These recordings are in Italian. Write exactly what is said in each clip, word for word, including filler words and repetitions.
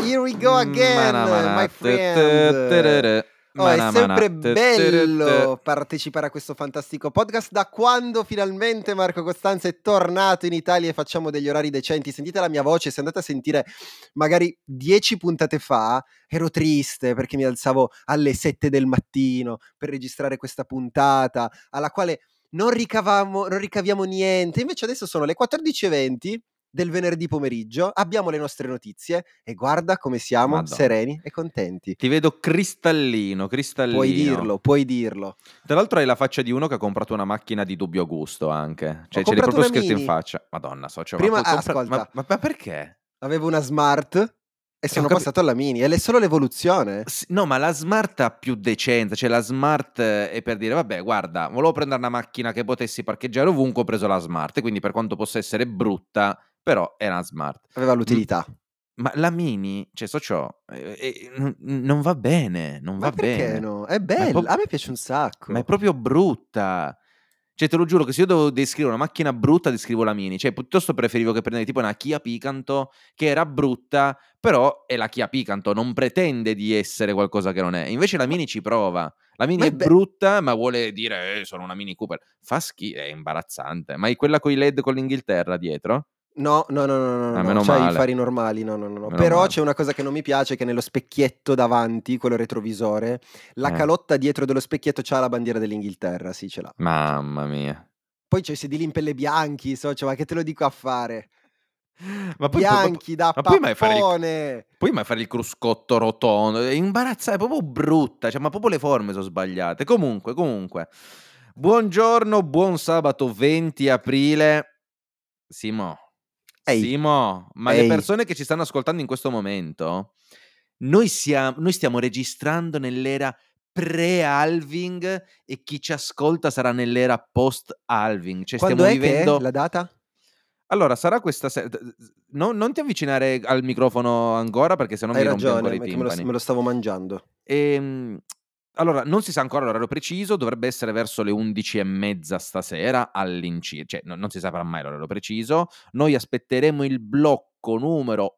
Here we go again, Mana, mana, my tu, tu, friend. terere. Oh, è Mana, sempre mana, tu, bello tu, tu. partecipare a questo fantastico podcast. Da quando finalmente Marco Costanzo è tornato in Italia e facciamo degli orari decenti. Sentite la mia voce, se andate a sentire magari dieci puntate fa, ero triste perché mi alzavo alle sette del mattino per registrare questa puntata, alla quale non ricavamo, non ricaviamo niente. Invece adesso sono le quattordici e venti del venerdì pomeriggio, abbiamo le nostre notizie e guarda come siamo Madonna. sereni e contenti. Ti vedo cristallino, cristallino. Puoi dirlo, puoi dirlo. Tra l'altro hai la faccia di uno che ha comprato una macchina di dubbio gusto anche. Cioè, Ho ce l'hai comprato proprio una scritto Mini. in faccia. Madonna, socio, Prima, ma, ah, compra... ascolta, ma, ma, ma perché? avevo una Smart e sono ho capi- passato alla Mini. Ed è solo l'evoluzione. Sì, no, ma la Smart ha più decenza. Cioè, la Smart è per dire, vabbè, guarda, volevo prendere una macchina che potessi parcheggiare ovunque, ho preso la Smart. Quindi, per quanto possa essere brutta, però è una Smart. Aveva M- l'utilità. Ma la Mini, cioè, socio, eh, eh, n- non va bene, non Ma va perché bene. no? È Ma è, bella, pro- a me piace un sacco. ma è proprio brutta. Cioè, te lo giuro che se io devo descrivere una macchina brutta, descrivo la Mini. Cioè, piuttosto preferivo che prendere tipo una Kia Picanto, che era brutta, però è la Kia Picanto, non pretende di essere qualcosa che non è. Invece la Ma, Mini ci prova. La Mini ma è è be- brutta, ma vuole dire, eh, sono una Mini Cooper. Fa schifo, è imbarazzante. Ma è quella con i L E D con l'Inghilterra dietro? No, no, no, no, no, Ah, no, meno c'ha i male, fari normali, no, no, no, no. meno Però male. c'è una cosa che non mi piace, che nello specchietto davanti, quello retrovisore, la Eh, calotta dietro dello specchietto c'ha la bandiera dell'Inghilterra, sì, ce l'ha. mamma mia. Poi c'è i sedili in pelle bianchi, socio, ma che te lo dico a fare? Ma poi, poi- ma, Bianchi da ma poi mai fare il, pappone! poi mai fare il cruscotto rotondo? È imbarazzante, è proprio brutta, cioè, ma proprio le forme sono sbagliate. Comunque, comunque. Buongiorno, buon sabato venti aprile. Simo, Ehi, Simo, ma le ehi, persone che ci stanno ascoltando in questo momento, noi, siamo, noi stiamo registrando nell'era pre-halving e chi ci ascolta sarà nell'era post-halving. Cioè quando stiamo è che è vivendo... la data? Allora, sarà questa sera. Non, non ti avvicinare al microfono ancora perché sennò Hai mi rompi ancora ragione, i è che me lo, timpani. me lo stavo mangiando. Ehm, allora, non si sa ancora l'orario preciso, dovrebbe essere verso le undici e mezza stasera all'incirca, cioè no- non si saprà mai l'orario preciso. Noi aspetteremo il blocco numero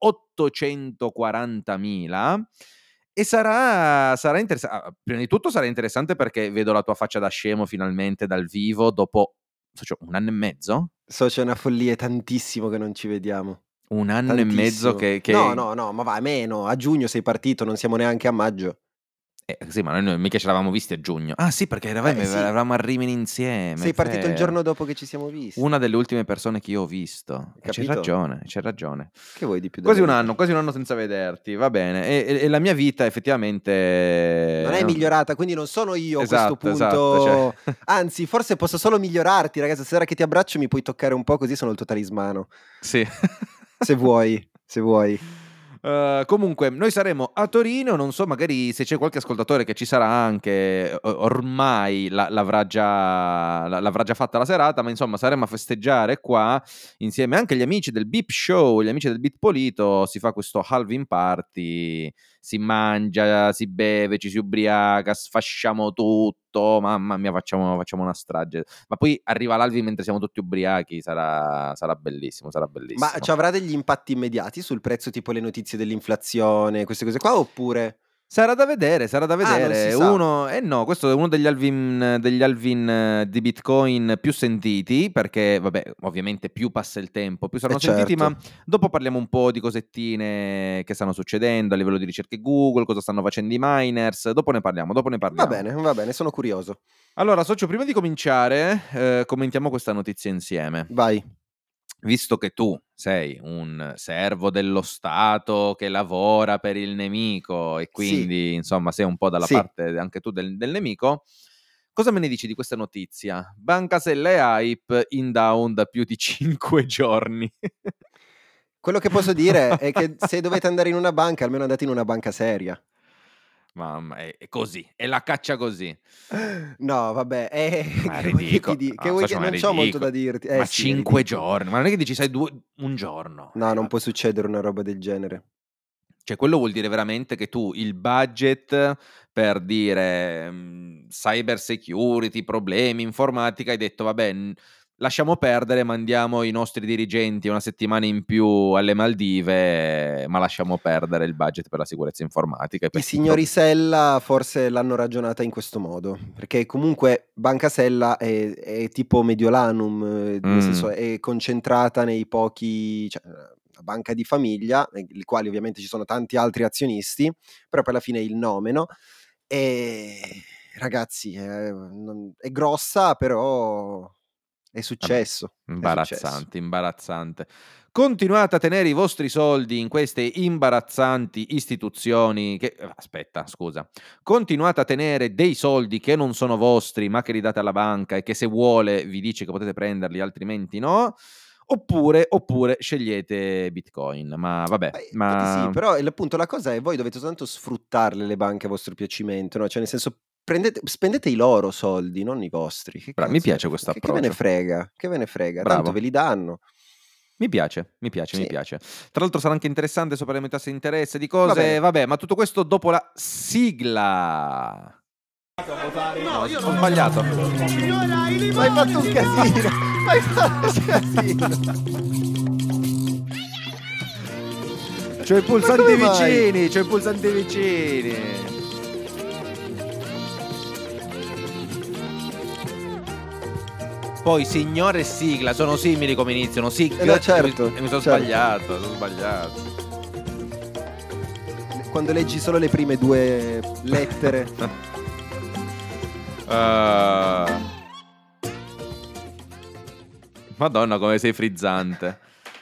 ottocentoquarantamila e sarà, sarà interessante. Prima di tutto sarà interessante perché vedo la tua faccia da scemo finalmente dal vivo dopo cioè, un anno e mezzo? So, c'è una follia, è tantissimo che non ci vediamo. Un anno e mezzo Tantissimo. che... No, che... no, no, ma va, meno. A giugno sei partito, non siamo neanche a maggio. Eh, sì, ma noi non- mica ce l'avevamo visti a giugno. Ah, sì, perché eravamo, Eh sì, eravamo a Rimini insieme, è sei partito il vero. giorno dopo che ci siamo visti. Una delle ultime persone che io ho visto. E c'hai Capito? ragione, c'hai ragione. Che vuoi di più Quasi dalla un vita? anno, quasi un anno senza vederti, va bene. E, e- e la mia vita effettivamente... Non è migliorata, quindi non sono io a questo Esatto, esatto. Cioè... punto. Anzi, forse posso solo migliorarti, ragazzi. Stasera che ti abbraccio mi puoi toccare un po', così sono il tuo talismano. sì. Se vuoi, se vuoi. Uh, comunque, noi saremo a Torino. Non so, magari se c'è qualche ascoltatore che ci sarà anche, o- ormai la- l'avrà, già, la- l'avrà già fatta la serata. Ma insomma, saremo a festeggiare qua insieme anche agli amici del Beep Show, gli amici del Beat Polito. Si fa questo halving party, si mangia, si beve, ci si ubriaca, sfasciamo tutto. Mamma mia, facciamo, facciamo una strage. Ma poi arriva l'halving mentre siamo tutti ubriachi. Sarà, sarà bellissimo, sarà Ma bellissimo. ci avrà degli impatti immediati sul prezzo, tipo le notizie dell'inflazione, queste cose qua, oppure... Sarà da vedere, sarà da Ah, non si vedere. sa. Uno, eh no, questo è uno degli halving, degli halving eh, di Bitcoin più sentiti, perché, vabbè, ovviamente più passa il tempo, più saranno Eh sentiti, certo. ma dopo parliamo un po' di cosettine che stanno succedendo a livello di ricerche Google, cosa stanno facendo i miners, dopo ne parliamo, dopo ne Va parliamo. bene, va bene, sono curioso. Allora, socio, prima di cominciare, eh, commentiamo questa notizia insieme. Vai. Visto che tu sei un servo dello Stato che lavora per il nemico e Sì, quindi, insomma, sei un po' dalla sì. parte anche tu del, del nemico, cosa me ne dici di questa notizia? Banca Sella e Hype in down da più di cinque giorni. Quello che posso dire è che se dovete andare in una banca, almeno andate in una banca seria. Mamma, è, è così, è la caccia così. No, vabbè, eh, Ma è che vuoi che ti ridicolo, di- che no, vuoi socio, che... ma è Non c'ho molto da ridicolo. dirti. Eh Ma sì, è cinque ridicolo. giorni, ma non è che dici sai due, un giorno. No, Eh, non vabbè. può succedere una roba del genere. Cioè, quello vuol dire veramente che tu il budget per dire mh, cyber security, problemi, informatica, hai detto, vabbè, n- lasciamo perdere, mandiamo i nostri dirigenti una settimana in più alle Maldive, ma lasciamo perdere il budget per la sicurezza informatica. I signori Sella forse l'hanno ragionata in questo modo, perché comunque Banca Sella è, è tipo Mediolanum, eh, nel Mm. senso è concentrata nei pochi, cioè, una banca di famiglia, nei quali ovviamente ci sono tanti altri azionisti, però poi alla fine è il nome, no? E ragazzi, è, non- è grossa, però è successo. Vabbè, è successo. imbarazzante, imbarazzante. Continuate a tenere i vostri soldi in queste imbarazzanti istituzioni che... Aspetta, scusa. Continuate a tenere dei soldi che non sono vostri, ma che li date alla banca e che se vuole vi dice che potete prenderli, altrimenti no. Oppure, oppure scegliete Bitcoin. Ma vabbè, Beh, ma... infatti sì, però il- appunto la cosa è voi dovete soltanto sfruttarle le banche a vostro piacimento, no? Cioè nel senso prendete, spendete i loro soldi, non i vostri. Che Bra- mi cazzo è? piace questo Che, che ve ne approccio. frega? Che ve ne frega? Bravo. Tanto ve li danno. Mi piace, mi piace, Sì. mi piace. Tra l'altro sarà anche interessante sopra le tasse di interesse, di cose, Va bene. vabbè, ma tutto questo dopo la sigla. No, io ho sbagliato. Ma hai fatto un casino! Ma hai fatto un casino! C'ho i pulsanti come mai? vicini, c'ho i pulsanti vicini. Poi signore e sigla sono simili come iniziano, sigla. Eh no, certo, e mi sono certo. sbagliato, sono sbagliato. Quando leggi solo le prime due lettere. Uh... Madonna, come sei frizzante.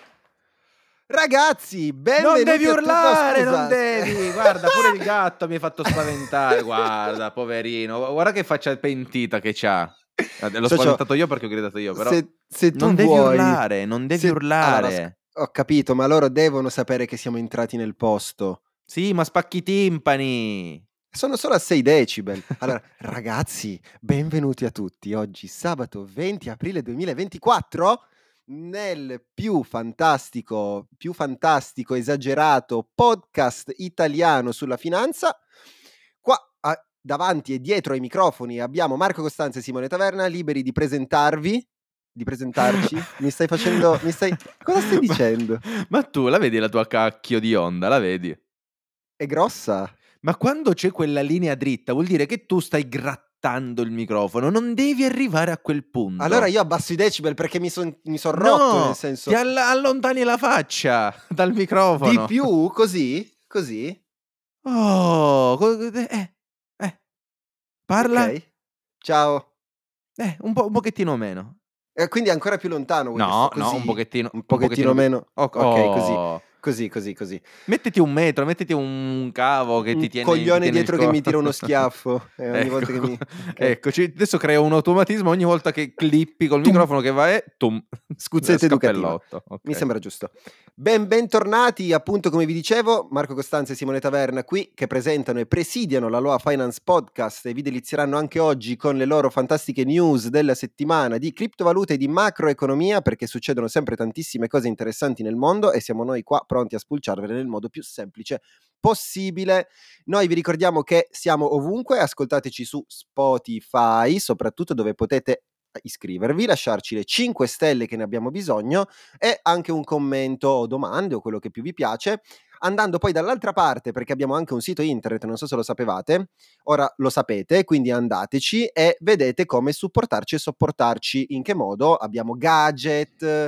Ragazzi, benvenuti Non devi a tutti- urlare, no, non scusa. devi. Guarda, pure il gatto mi ha fatto spaventare. Guarda, poverino. Guarda che faccia pentita che c'ha. L'ho Cioè, spaventato io perché ho gridato io, però se, se tu non devi vuoi, urlare, non devi se- urlare. Allora, sc- ho capito, ma loro devono sapere che siamo entrati nel posto. Sì, ma spacchi i timpani. Sono solo a sei decibel. Allora, ragazzi, benvenuti a tutti. Oggi, sabato venti aprile duemilaventiquattro, nel più fantastico, più fantastico, esagerato podcast italiano sulla finanza. Qua a- davanti e dietro ai microfoni abbiamo Marco Costanzo e Simone Taverna, liberi di presentarvi, di presentarci. Mi stai facendo, mi stai, cosa stai dicendo? Ma, ma tu la vedi la tua cacchio di onda, la vedi? È grossa? Ma quando c'è quella linea dritta vuol dire che tu stai grattando il microfono, non devi arrivare a quel punto. Allora io abbasso i decibel perché mi sono mi son rotto, No, nel senso... ti all- allontani la faccia dal microfono. Di più? Così? Così? Oh, co- eh, eh. Parla? Ok. Ciao. Eh, un, po', un pochettino meno. Eh, quindi ancora più lontano vuoi che No, sto no, così? un pochettino, Un pochettino più- meno. Oh, Ok, così. oh. Così, così, così. Mettiti un metro, mettiti un cavo che Un ti tiene coglione ti tiene il dietro che co- mi tira uno schiaffo, eh, ogni Ecco, volta che mi- ok. Eccoci, adesso creo un automatismo ogni volta che clippi col microfono che va e tum, Scuzzetta educativa. scappellotto. Ok. Mi sembra giusto. Ben bentornati, appunto come vi dicevo, Marco Costanzo e Simone Taverna qui che presentano e presidiano la Loa Finance Podcast e vi delizieranno anche oggi con le loro fantastiche news della settimana di criptovalute e di macroeconomia, perché succedono sempre tantissime cose interessanti nel mondo e siamo noi qua pronti a spulciarvele nel modo più semplice possibile. Noi vi ricordiamo che siamo ovunque, ascoltateci su Spotify, soprattutto dove potete iscrivervi, lasciarci le cinque stelle che ne abbiamo bisogno e anche un commento o domande o quello che più vi piace, andando poi dall'altra parte perché abbiamo anche un sito internet, non so se lo sapevate, ora lo sapete, quindi andateci e vedete come supportarci e sopportarci, in che modo. Abbiamo gadget,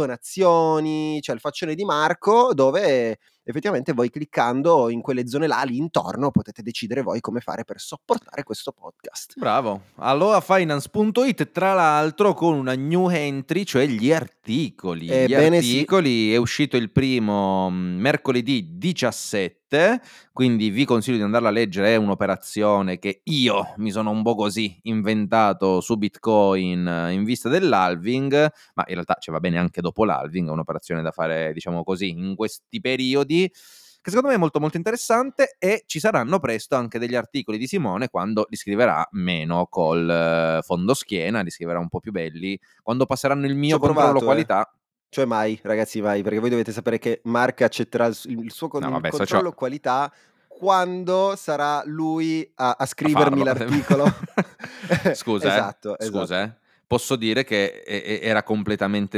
donazioni, c'è il faccione di Marco dove effettivamente voi cliccando in quelle zone là lì intorno potete decidere voi come fare per sopportare questo podcast. Bravo, aloafinance punto it, tra l'altro con una new entry, cioè gli articoli. Ebbene Gli sì. articoli è uscito il primo mh, mercoledì diciassette, quindi vi consiglio di andarla a leggere, è un'operazione che io mi sono un po' così inventato su Bitcoin eh, in vista dell'halving, ma in realtà ci va bene anche dopo l'halving, è un'operazione da fare, diciamo così, in questi periodi, che secondo me è molto molto interessante, e ci saranno presto anche degli articoli di Simone quando li scriverà meno col eh, fondo schiena, li scriverà un po' più belli, quando passeranno il Ci mio ho controllo provato, qualità. Cioè mai, ragazzi, mai, perché voi dovete sapere che Mark accetterà il, il suo con- No, vabbè, so- controllo c'ho- qualità quando sarà lui a, a scrivermi farlo. l'articolo. Scusa, Esatto, eh. Scusa, esatto. eh. posso dire che era completamente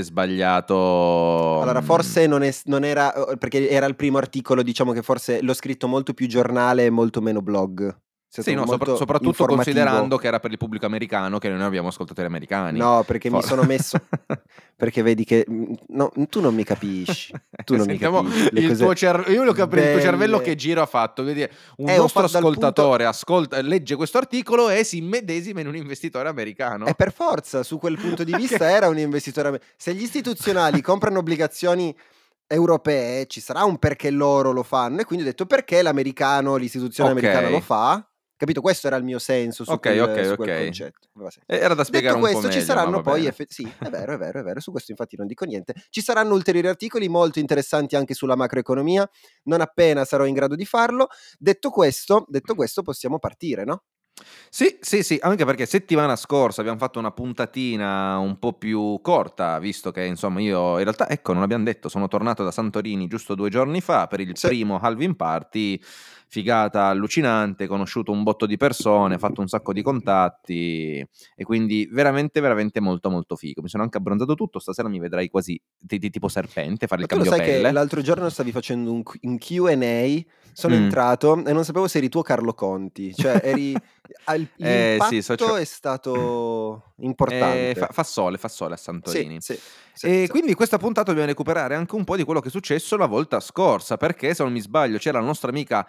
sbagliato. Allora, forse non, è, non era, perché era il primo articolo, diciamo che forse l'ho scritto molto più giornale e molto meno blog. Sì, no, molto sopra- soprattutto considerando che era per il pubblico americano, che noi abbiamo ascoltatori americani. No, perché For- mi sono messo... Perché vedi che... No, tu non mi capisci. Tu non Sentiamo mi capisci. Le il cose tuo cer- io voglio capire il tuo cervello belle. che giro ha fatto. Vedi, un Eh, ho nostro fatto dal punto- ascoltatore ascolta, legge questo articolo e si immedesima in un investitore americano. E per forza, su quel punto di vista era un investitore amer- Se gli istituzionali comprano obbligazioni europee, ci sarà un perché loro lo fanno. E quindi ho detto perché l'americano, l'istituzione Ok. americana lo fa. Capito? Questo era il mio senso su, Ok, quel, ok, su quel ok. concetto. Va senso. Era da spiegare Detto un po' questo, ci meglio, ma saranno va poi bene. effe- sì, è vero, è vero, è vero. Su questo infatti non dico niente. Ci saranno ulteriori articoli molto interessanti anche sulla macroeconomia, non appena sarò in grado di farlo. Detto questo, detto questo possiamo partire, no? Sì, sì, sì, anche perché settimana scorsa abbiamo fatto una puntatina un po' più corta, visto che insomma io in realtà, ecco, non abbiamo detto, sono tornato da Santorini giusto due giorni fa per il Sì. primo Halving Party, figata allucinante, conosciuto un botto di persone, fatto un sacco di contatti e quindi veramente, veramente molto, molto figo. Mi sono anche abbronzato tutto, stasera mi vedrai quasi t- t- tipo serpente, fare Ma il tu lo sai cambiopelle. che l'altro giorno stavi facendo un, Q- un Q and A, sono Mm. entrato e non sapevo se eri tu o Carlo Conti, cioè eri... al- Eh, l'impatto sì, socio- è stato Eh, importante. fa, fa sole, fa sole a Sì, Santorini. sì, sì, E sì. quindi questa puntata dobbiamo recuperare anche un po' di quello che è successo la volta scorsa, perché se non mi sbaglio c'era la nostra amica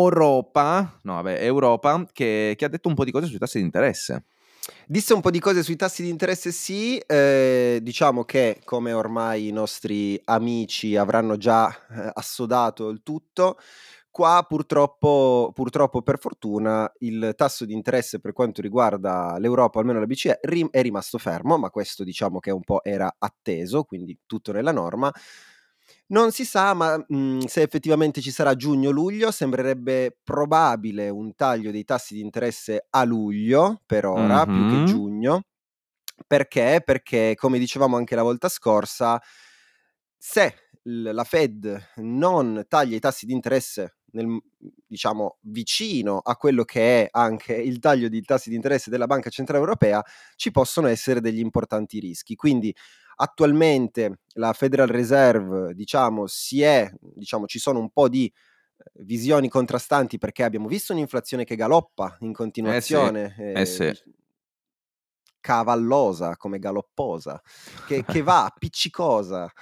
Europa, no vabbè, Europa, che, che ha detto un po' di cose sui tassi di interesse. Disse un po' di cose sui tassi di interesse, sì, eh, diciamo che come ormai i nostri amici avranno già eh, assodato il tutto, qua purtroppo, purtroppo per fortuna il tasso di interesse per quanto riguarda l'Europa, almeno la B C E, rim- è rimasto fermo, ma questo diciamo che un po' era atteso, quindi tutto nella norma. Non si sa, ma mh, se effettivamente ci sarà giugno-luglio, sembrerebbe probabile un taglio dei tassi di interesse a luglio, per ora, più che Mhm. giugno. Perché? Perché, come dicevamo anche la volta scorsa, se l- la Fed non taglia i tassi di interesse nel, diciamo, vicino a quello che è anche il taglio di tassi di interesse della Banca Centrale Europea, ci possono essere degli importanti rischi. Quindi attualmente la Federal Reserve, diciamo, si è, diciamo, ci sono un po' di eh, visioni contrastanti perché abbiamo visto un'inflazione che galoppa in Eh sì, continuazione, eh eh, sì. di- cavallosa come galopposa, che, che va appiccicosa.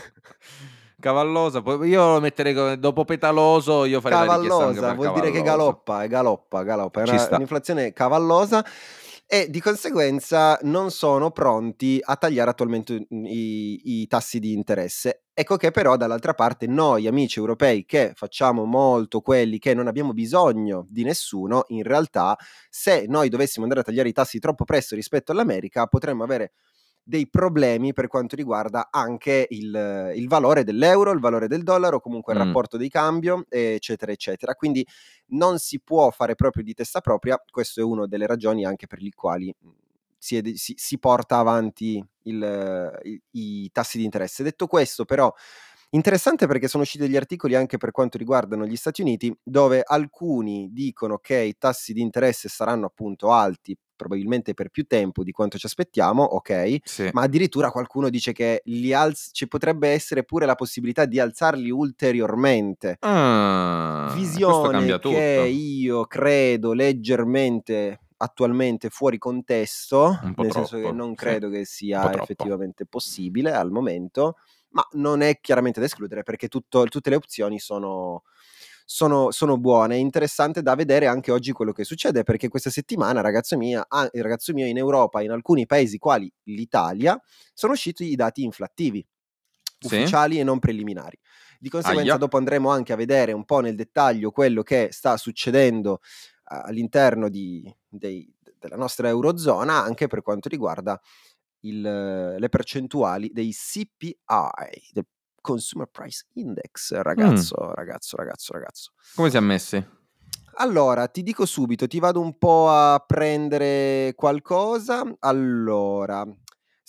Cavallosa, poi io lo metterei come- dopo petaloso, io farei la richiesta anche Cavallosa per vuol dire che cavalloso. galoppa, è galoppa, galoppa, è Ci una- sta. un'inflazione cavallosa e di conseguenza non sono pronti a tagliare attualmente i, i tassi di interesse. Ecco che però dall'altra parte noi amici europei che facciamo molto quelli che non abbiamo bisogno di nessuno, in realtà se noi dovessimo andare a tagliare i tassi troppo presto rispetto all'America potremmo avere dei problemi per quanto riguarda anche il, il valore dell'euro, il valore del dollaro, comunque il Mm. rapporto di cambio, eccetera, eccetera. Quindi non si può fare proprio di testa propria, questo è una delle ragioni anche per le quali si, è, si, si porta avanti il, i, i tassi di interesse. Detto questo, però, interessante perché sono usciti degli articoli anche per quanto riguardano gli Stati Uniti, dove alcuni dicono che i tassi di interesse saranno appunto alti, probabilmente per più tempo di quanto ci aspettiamo, ok, Sì. ma addirittura qualcuno dice che li alz- ci potrebbe essere pure la possibilità di alzarli ulteriormente. Ah, questo Visione cambia che tutto. io credo leggermente attualmente fuori contesto, Un po' nel senso che troppo, non sì. credo che Un po' sia troppo. effettivamente possibile al momento, ma non è chiaramente da escludere perché tutto, tutte le opzioni sono, sono, sono buone. È interessante da vedere anche oggi quello che succede perché questa settimana, ragazzo mia, ah, il ragazzo mio in Europa, in alcuni paesi quali l'Italia, sono usciti i dati inflattivi, Sì? ufficiali e non preliminari. Di conseguenza Aia. dopo andremo anche a vedere un po' nel dettaglio quello che sta succedendo uh, all'interno di, dei, della nostra Eurozona anche per quanto riguarda il, le percentuali dei C P I, del Consumer Price Index, ragazzo, Mm. ragazzo, ragazzo, ragazzo. Come si è messi? Allora, ti dico subito, ti vado un po' a prendere qualcosa. Allora,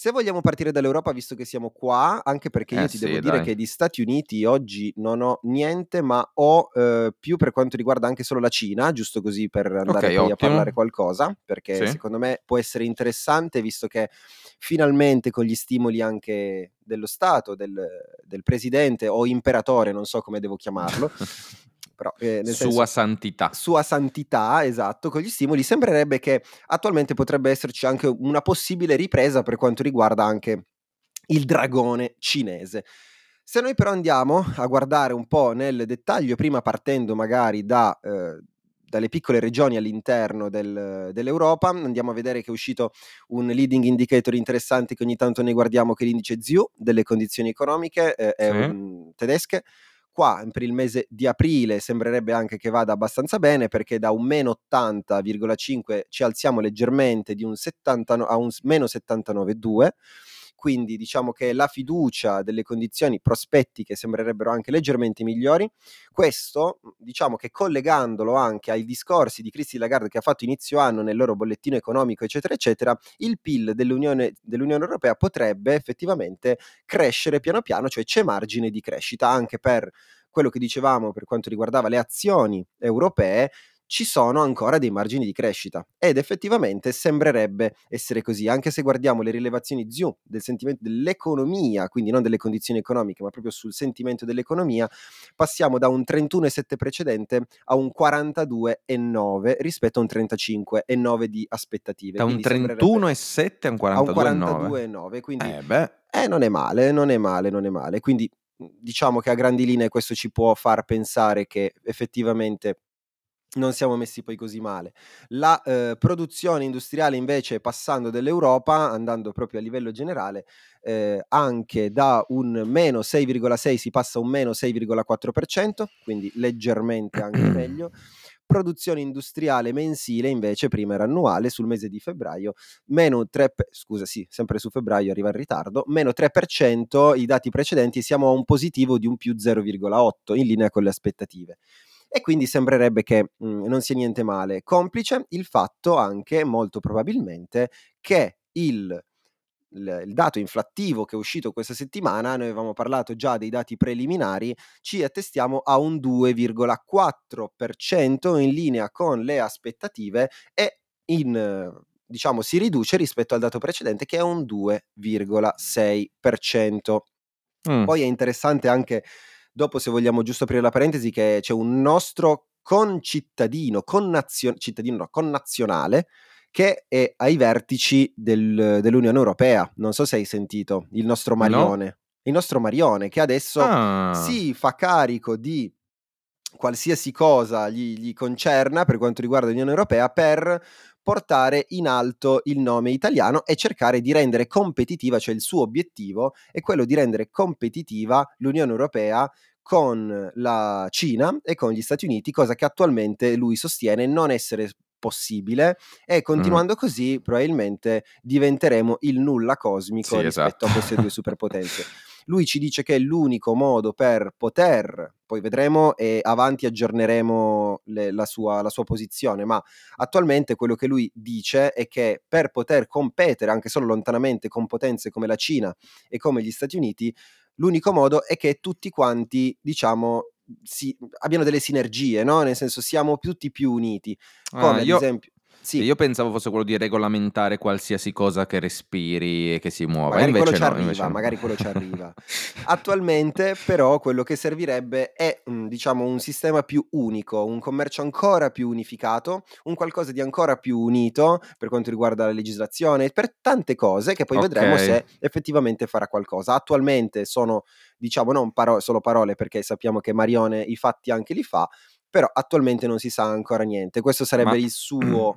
Se vogliamo partire dall'Europa, visto che siamo qua, anche perché io Eh ti sì, devo dire dai. che di Stati Uniti oggi non ho niente, ma ho eh, più per quanto riguarda anche solo la Cina, giusto così per andare Ok, poi a parlare ottimo. qualcosa, perché Sì. secondo me può essere interessante, visto che finalmente con gli stimoli anche dello Stato, del, del presidente o imperatore, non so come devo chiamarlo, però eh, nel Sua senso santità. sua santità, esatto, con gli stimoli sembrerebbe che attualmente potrebbe esserci anche una possibile ripresa per quanto riguarda anche il dragone cinese. Se noi però andiamo a guardare un po' nel dettaglio, prima partendo magari da, eh, dalle piccole regioni all'interno del- dell'Europa, andiamo a vedere che è uscito un leading indicator interessante che ogni tanto ne guardiamo, che è l'indice Z I U delle condizioni economiche eh, è, Sì. um, tedesche. Qua per il mese di aprile sembrerebbe anche che vada abbastanza bene, perché da un meno ottanta virgola cinque ci alziamo leggermente di un settanta a un meno settantanove virgola due, quindi diciamo che la fiducia delle condizioni prospettiche sembrerebbero anche leggermente migliori. Questo diciamo che collegandolo anche ai discorsi di Christine Lagarde che ha fatto inizio anno nel loro bollettino economico eccetera eccetera, il P I L dell'Unione, dell'Unione Europea potrebbe effettivamente crescere piano piano, cioè c'è margine di crescita anche per quello che dicevamo per quanto riguardava le azioni europee. Ci sono ancora dei margini di crescita ed effettivamente sembrerebbe essere così, anche se guardiamo le rilevazioni Z I U del sentimento dell'economia, quindi non delle condizioni economiche ma proprio sul sentimento dell'economia, passiamo da un trentuno virgola sette precedente a un quarantadue virgola nove rispetto a un trentacinque virgola nove di aspettative, Da un quindi sembrerebbe trentuno virgola sette a un a un quarantadue virgola nove. quarantadue virgola nove, quindi Eh beh. eh, non è male, non è male, non è male. Quindi diciamo che a grandi linee questo ci può far pensare che effettivamente non siamo messi poi così male. La eh, produzione industriale invece, passando dell'Europa, andando proprio a livello generale, eh, anche da un meno sei virgola sei si passa a un meno sei virgola quattro per cento, quindi leggermente anche meglio. Produzione industriale mensile invece, prima era annuale, sul mese di febbraio, meno tre, per, scusa sì, sempre su febbraio arriva in ritardo, meno tre per cento, i dati precedenti, siamo a un positivo di un più zero virgola otto, in linea con le aspettative. E quindi sembrerebbe che mh, non sia niente male, complice il fatto anche, molto probabilmente, che il il, il dato inflattivo che è uscito questa settimana, noi avevamo parlato già dei dati preliminari, ci attestiamo a un due virgola quattro per cento in linea con le aspettative e in, diciamo, si riduce rispetto al dato precedente che è un due virgola sei per cento. Mm. Poi è interessante anche, dopo se vogliamo giusto aprire la parentesi, che c'è un nostro concittadino, connazio- cittadino no, connazionale, che è ai vertici del- dell'Unione Europea. Non so se hai sentito, il nostro No? Marione. Il nostro Marione che adesso Ah. si fa carico di qualsiasi cosa gli, gli concerna per quanto riguarda l'Unione Europea, per portare in alto il nome italiano e cercare di rendere competitiva, cioè il suo obiettivo è quello di rendere competitiva l'Unione Europea con la Cina e con gli Stati Uniti, cosa che attualmente lui sostiene non essere possibile, e Mm. continuando così probabilmente diventeremo il nulla cosmico Sì, rispetto esatto. a queste due superpotenze. Lui ci dice che è l'unico modo per poter, poi vedremo e avanti aggiorneremo le, la, sua, la sua posizione, ma attualmente quello che lui dice è che per poter competere anche solo lontanamente con potenze come la Cina e come gli Stati Uniti, l'unico modo è che tutti quanti, diciamo, si, abbiano delle sinergie, no? Nel senso siamo tutti più uniti, Ah, come ad io, esempio... Sì, io pensavo fosse quello di regolamentare qualsiasi cosa che respiri e che si muova, magari quello invece ci no, invece arriva, no. magari quello ci arriva. Attualmente però quello che servirebbe è, mh, diciamo, un sistema più unico, un commercio ancora più unificato, un qualcosa di ancora più unito per quanto riguarda la legislazione, per tante cose che poi Ok. vedremo se effettivamente farà qualcosa. Attualmente sono, diciamo, non paro- solo parole, perché sappiamo che Marione i fatti anche li fa, però attualmente non si sa ancora niente. Questo sarebbe Ma... il suo...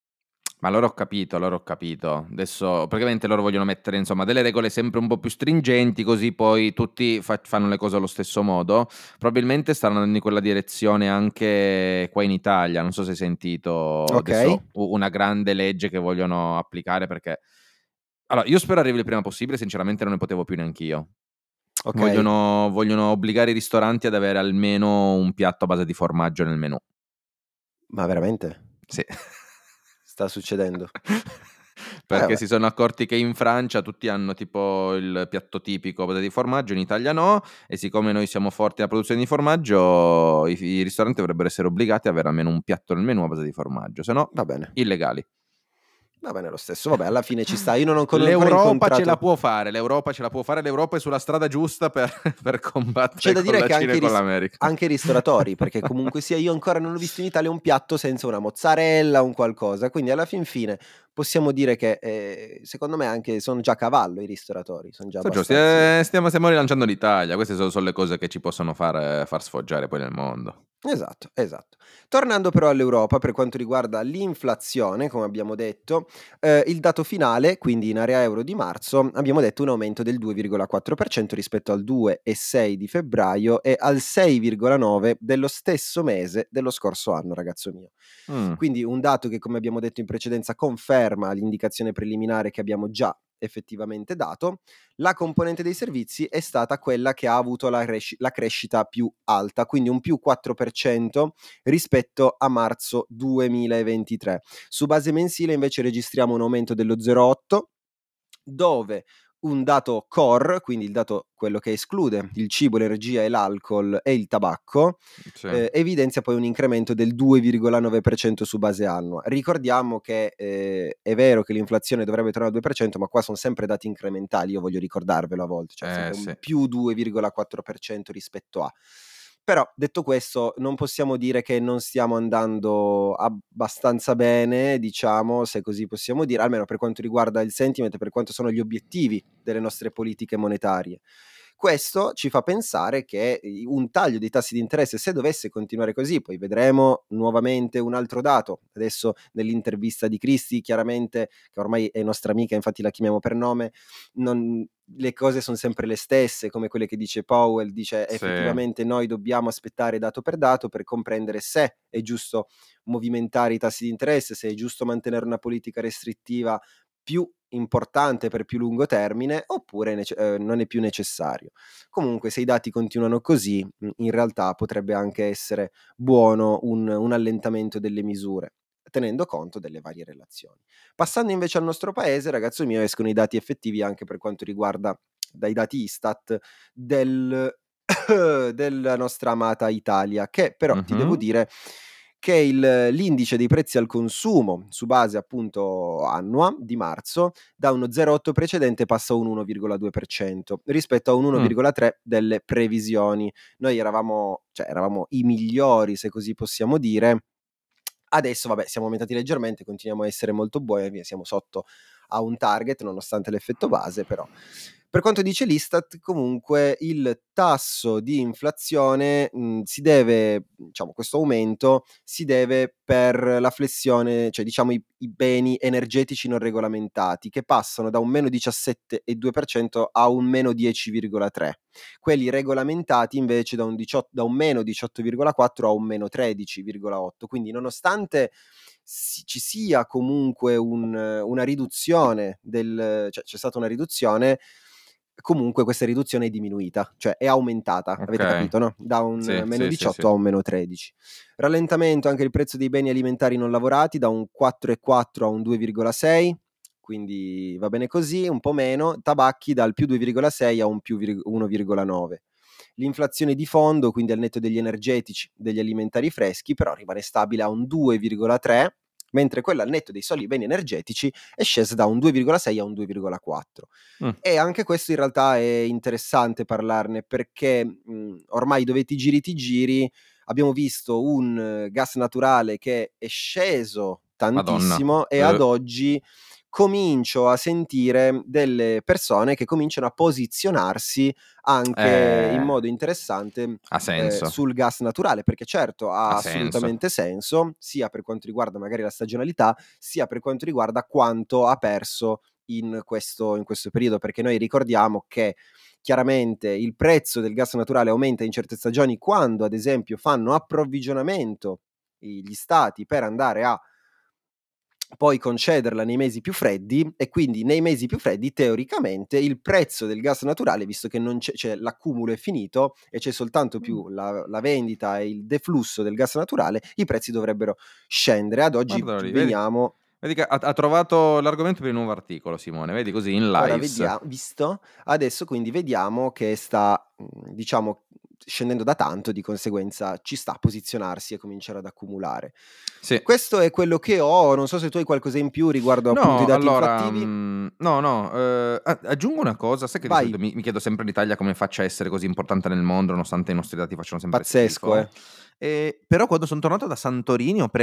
Ma allora ho capito, allora ho capito. Adesso praticamente loro vogliono mettere insomma delle regole sempre un po' più stringenti, così poi tutti fa- fanno le cose allo stesso modo. Probabilmente stanno andando in quella direzione anche qua in Italia. Non so se hai sentito Ok, adesso u- una grande legge che vogliono applicare, perché allora io spero arrivi il prima possibile, sinceramente non ne potevo più neanch'io. ok, Vogliono, vogliono obbligare i ristoranti ad avere almeno un piatto a base di formaggio nel menù. ma veramente? Sì. Sta succedendo? perché beh. si sono accorti che in Francia tutti hanno tipo il piatto tipico a base di formaggio, in Italia no, e siccome noi siamo forti nella produzione di formaggio, i, i ristoranti dovrebbero essere obbligati ad avere almeno un piatto nel menù a base di formaggio, se no Va bene. illegali. Va bene lo stesso, vabbè, alla fine ci sta. Io non ho ancora ancora L'Europa ce la incontrato. può fare, l'Europa ce la può fare, l'Europa è sulla strada giusta per, per C'è combattere da con dire la che Cina anche e i con ris l'America. anche i ristoratori, perché comunque sia io ancora non ho visto in Italia un piatto senza una mozzarella, un qualcosa, quindi alla fin fine possiamo dire che, ehm, secondo me anche son già a cavallo i ristoratori, son già So giusti, abbastanzi. eh, stiamo, stiamo rilanciando l'Italia, queste sono, sono le cose che ci possono far, far sfoggiare poi nel mondo. Esatto, esatto. Tornando però all'Europa, per quanto riguarda l'inflazione, come abbiamo detto, ehm, il dato finale, quindi in area euro di marzo, abbiamo detto un aumento del due virgola quattro per cento rispetto al due virgola sei di febbraio e al sei virgola nove dello stesso mese dello scorso anno, ragazzo mio. Mm. Quindi un dato che, come abbiamo detto in precedenza, conferma l'indicazione preliminare che abbiamo già effettivamente dato. La componente dei servizi è stata quella che ha avuto la, cresci- la crescita più alta, quindi un più quattro per cento rispetto a marzo duemilaventitré. Su base mensile invece registriamo un aumento dello zero virgola otto, dove un dato core, quindi il dato quello che esclude il cibo, l'energia e l'alcol e il tabacco, Sì. eh, evidenzia poi un incremento del due virgola nove per cento su base annua. Ricordiamo che eh, è vero che l'inflazione dovrebbe tornare al due per cento, ma qua sono sempre dati incrementali, io voglio ricordarvelo a volte, cioè Eh, sempre un sì. più due virgola quattro per cento rispetto a. Però, detto questo, non possiamo dire che non stiamo andando abbastanza bene, diciamo, se così possiamo dire, almeno per quanto riguarda il sentiment e per quanto sono gli obiettivi delle nostre politiche monetarie. Questo ci fa pensare che i un taglio dei tassi di interesse, se dovesse continuare così, poi vedremo nuovamente un altro dato. Adesso nell'intervista di Cristi, chiaramente, che ormai è nostra amica, infatti la chiamiamo per nome, non le cose son sempre le stesse, come quelle che dice Powell, dice: Sì. "Effettivamente noi dobbiamo aspettare dato per dato per comprendere se è giusto movimentare i tassi di interesse, se è giusto mantenere una politica restrittiva più importante per più lungo termine, oppure nece ehm, non è più necessario." Comunque se i dati continuano così, mhmm, in realtà potrebbe anche essere buono un un allentamento delle misure, tenendo conto delle varie relazioni. Passando invece al nostro paese, ragazzo mio, escono i dati effettivi anche per quanto riguarda, dai dati Istat, del della nostra amata Italia, che però ti devo Mhm. dire che il l'indice dei prezzi al consumo su base appunto annua di marzo, da uno zero virgola otto precedente passa a un uno virgola due per cento rispetto a un uno Mm. virgola tre delle previsioni. Noi eravamo, cioè eravamo i migliori, se così possiamo dire. Adesso vabbè, siamo aumentati leggermente, continuiamo a essere molto buoni, siamo sotto a un target nonostante l'effetto base, però. Per quanto dice l'Istat, comunque il tasso di inflazione, mhmm, si deve, diciamo, questo aumento si deve per la flessione, cioè diciamo i i beni energetici non regolamentati, che passano da un meno diciassette virgola due per cento a un meno dieci virgola tre. Quelli regolamentati invece da un diciotto da un meno diciotto virgola quattro a un meno tredici virgola otto. Quindi nonostante si ci sia comunque un una riduzione del, cioè c'è stata una riduzione, comunque questa riduzione è diminuita, cioè è aumentata, Ok. avete capito, no, da un Sì, meno sì, sì, diciotto sì. a un meno tredici. Rallentamento anche il prezzo dei beni alimentari non lavorati da un quattro virgola quattro a un due virgola sei, quindi va bene così, un po' meno. Tabacchi dal più due virgola sei a un più vir uno virgola nove. L'inflazione di fondo, quindi al netto degli energetici, degli alimentari freschi, però rimane stabile a un due virgola tre, mentre quella al netto dei soli beni energetici è scesa da un due virgola sei a un due virgola quattro. Mm. E anche questo in realtà è interessante parlarne perché, mhmm, ormai dove ti giri ti giri, abbiamo visto un eh, gas naturale che è sceso Madonna. tantissimo e ad Eh, oggi comincio a sentire delle persone che cominciano a posizionarsi anche in eh, modo interessante, ha ehm, senso. sul gas naturale, perché certo Ha ha senso. assolutamente senso, sia per quanto riguarda magari la stagionalità, sia per quanto riguarda quanto ha perso in questo in questo periodo, perché noi ricordiamo che chiaramente il prezzo del gas naturale aumenta in certe stagioni quando, ad esempio, fanno approvvigionamento i gli stati per andare a poi concederla nei mesi più freddi, e quindi nei mesi più freddi teoricamente il prezzo del gas naturale, visto che non c'è, cioè l'accumulo è finito e c'è soltanto più la la vendita e il deflusso del gas naturale, i prezzi dovrebbero scendere. Ad oggi Guardalo lì, vedi? veniamo Vedi che ha, ha trovato l'argomento per il nuovo articolo, Simone, vedi così in Ora live. vediamo, visto? Adesso quindi vediamo che sta, mhmm, diciamo, scendendo da tanto, di conseguenza ci sta a posizionarsi e cominciare ad accumulare. Sì. Questo è quello che ho, non so se tu hai qualcosa in più riguardo appunto i No, dati allora, inflattivi. mh, no, no, eh, a- aggiungo una cosa, sai che di Vai, solito mi, mi chiedo sempre l'Italia come faccia a essere così importante nel mondo, nonostante i nostri dati facciano sempre pazzesco, schifo. eh. E, però quando sono tornato da Santorini ho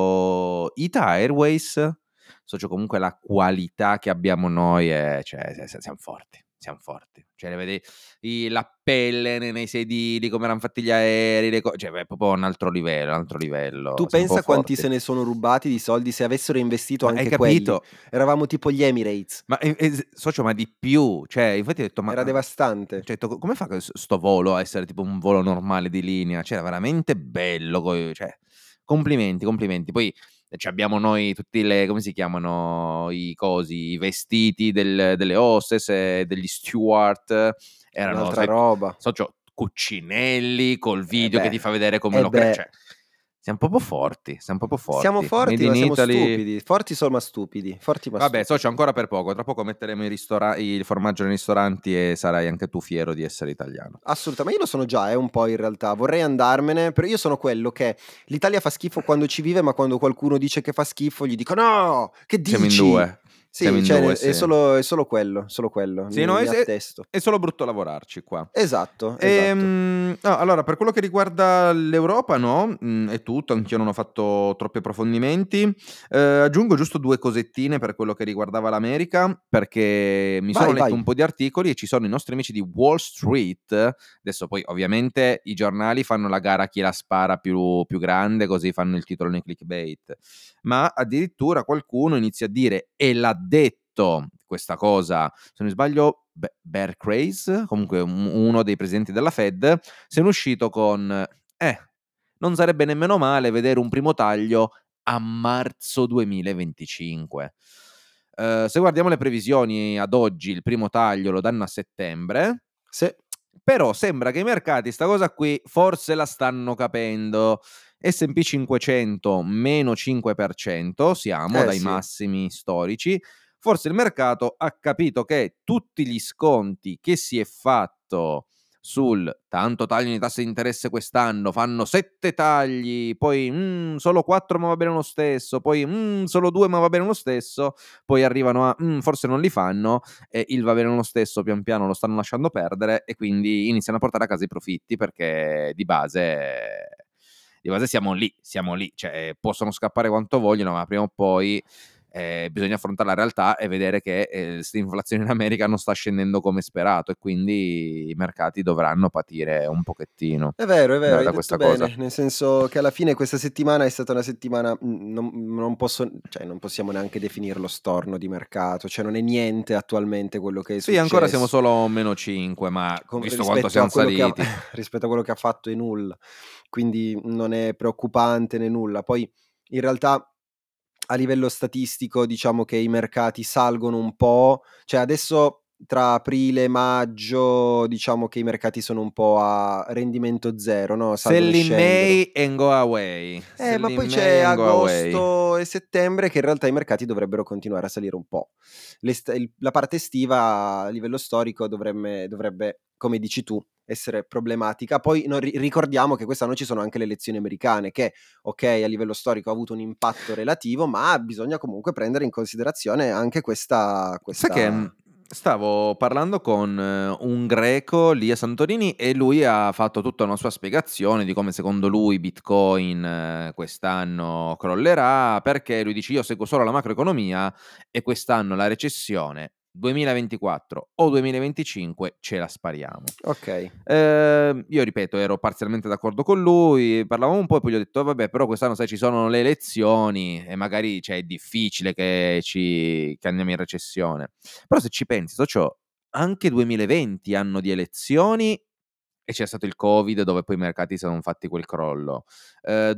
preso Ita Airways, socio comunque la qualità che abbiamo noi, è, cioè, se- se- siamo forti, siamo forti. Cioè, vedi i- la pelle nei, nei sedili, come erano fatti gli aerei, le co- cioè, è proprio un altro livello, un altro livello, Tu siamo un po' pensa quanti forti. se ne sono rubati di soldi se avessero investito Ma hai anche quelli. capito? Eravamo tipo gli Emirates, Ma e e s socio, ma di più, cioè infatti ho detto: "Ma, era uhm, devastante. cioè to come fa che s sto volo a essere tipo un volo normale di linea?" Cioè era veramente bello, co cioè complimenti, complimenti. Poi c'abbiamo noi tutti le come si chiamano, i cosi, i vestiti del delle hostess e degli steward, erano Un'altra sai co roba. socio cuccinelli, col Eh video che beh, ti fa vedere come eh lo cre beh. cioè siam proprio forti, siam proprio Siamo forti. forti, Made in ma siamo Italy. stupidi. Forti so ma stupidi, forti ma Vabbè, socio, stupidi. ancora per poco. Tra poco metteremo i ristora il formaggio nei ristoranti e sarai anche tu fiero di essere italiano. Assolutame io lo sono già, eh, un po' in realtà. Vorrei andarmene, però io sono quello che l'Italia fa schifo quando ci vive, ma quando qualcuno dice che fa schifo gli dico: "No! Che Siamo in dici?" due, siamo Sì, in cioè due, ne è sì. solo è solo quello, solo quello. Sì, Mi no, è mi s attesto. è solo brutto lavorarci qua. Esatto, esatto. Ehm, no, allora per quello che riguarda l'Europa no, mhmm, è tutto, anch'io non ho fatto troppi approfondimenti. Ehm, aggiungo giusto due cosettine per quello che riguardava l'America, perché mi sono Vai, letto vai. un po' di articoli e ci sono i nostri amici di Wall Street. Adesso poi ovviamente i giornali fanno la gara a chi la spara più più grande, così fanno il titolo nei clickbait. Ma addirittura qualcuno inizia a dire, e l'ha detto questa cosa, se non mi sbaglio Be Bear Crease, comunque un uno dei presidenti della Fed, se n'è uscito con: "Eh, non sarebbe nemmeno male vedere un primo taglio a marzo duemilaventicinque". Uhm, se guardiamo le previsioni ad oggi, il primo taglio lo danno a settembre, Sì, però sembra che i mercati sta cosa qui forse la stanno capendo. S and P cinquecento meno cinque per cento, siamo eh dai sì. massimi storici. Forse il mercato ha capito che tutti gli sconti che si è fatto sul tanto taglio di tasse di interesse quest'anno, fanno sette tagli, poi mhmm, solo quattro ma va bene lo stesso, poi mhmm, solo due ma va bene lo stesso, poi arrivano a mhmm, forse non li fanno e il va bene lo stesso pian piano lo stanno lasciando perdere e quindi iniziano a portare a casa i profitti perché di base di base siamo lì, siamo lì, cioè possono scappare quanto vogliono, ma prima o poi eh, bisogna affrontare la realtà e vedere che eh, l'inflazione in America non sta scendendo come sperato e quindi i mercati dovranno patire un pochettino È vero, è vero, da, hai da detto questa cosa. bene, nel senso che alla fine questa settimana è stata una settimana, mhmm, non non posso cioè non possiamo neanche definirlo storno di mercato, cioè non è niente attualmente quello che è Sì, ancora siamo successo. solo meno cinque, ma Com visto quanto rispetto a siamo quello che ha saliti. rispetto a quello che ha fatto è nulla. Quindi non è preoccupante né nulla. Poi in realtà a livello statistico diciamo che i mercati salgono un po', cioè adesso tra aprile e maggio diciamo che i mercati sono un po' a rendimento zero, no, salgono Sell e in scendono. May and go away. Eh, Sell ma in poi c'è May and go away. agosto e settembre che in realtà i mercati dovrebbero continuare a salire un po'. L'est il la parte estiva a livello storico dovremme dovrebbe, come dici tu, essere problematica. Poi non ri ricordiamo che quest'anno ci sono anche le elezioni americane che, okay, a livello storico ha avuto un impatto relativo, ma bisogna comunque prendere in considerazione anche questa Sai che, questa mhmm, stavo parlando con eh, un greco lì a Santorini e lui ha fatto tutta una sua spiegazione di come secondo lui Bitcoin eh, quest'anno crollerà, perché lui dice: "Io seguo solo la macroeconomia e quest'anno la recessione duemilaventiquattro o duemilaventicinque ce la spariamo". okay. Ehm, io ripeto, ero parzialmente d'accordo con lui, parlavamo un po' e poi gli ho detto: "Vabbè, però quest'anno sai ci sono le elezioni e magari, cioè, è difficile che ci che andiamo in recessione". Però se ci pensi, socio, anche duemilaventi anno di elezioni e c'è stato il Covid dove poi i mercati son fatti quel crollo. Ehm,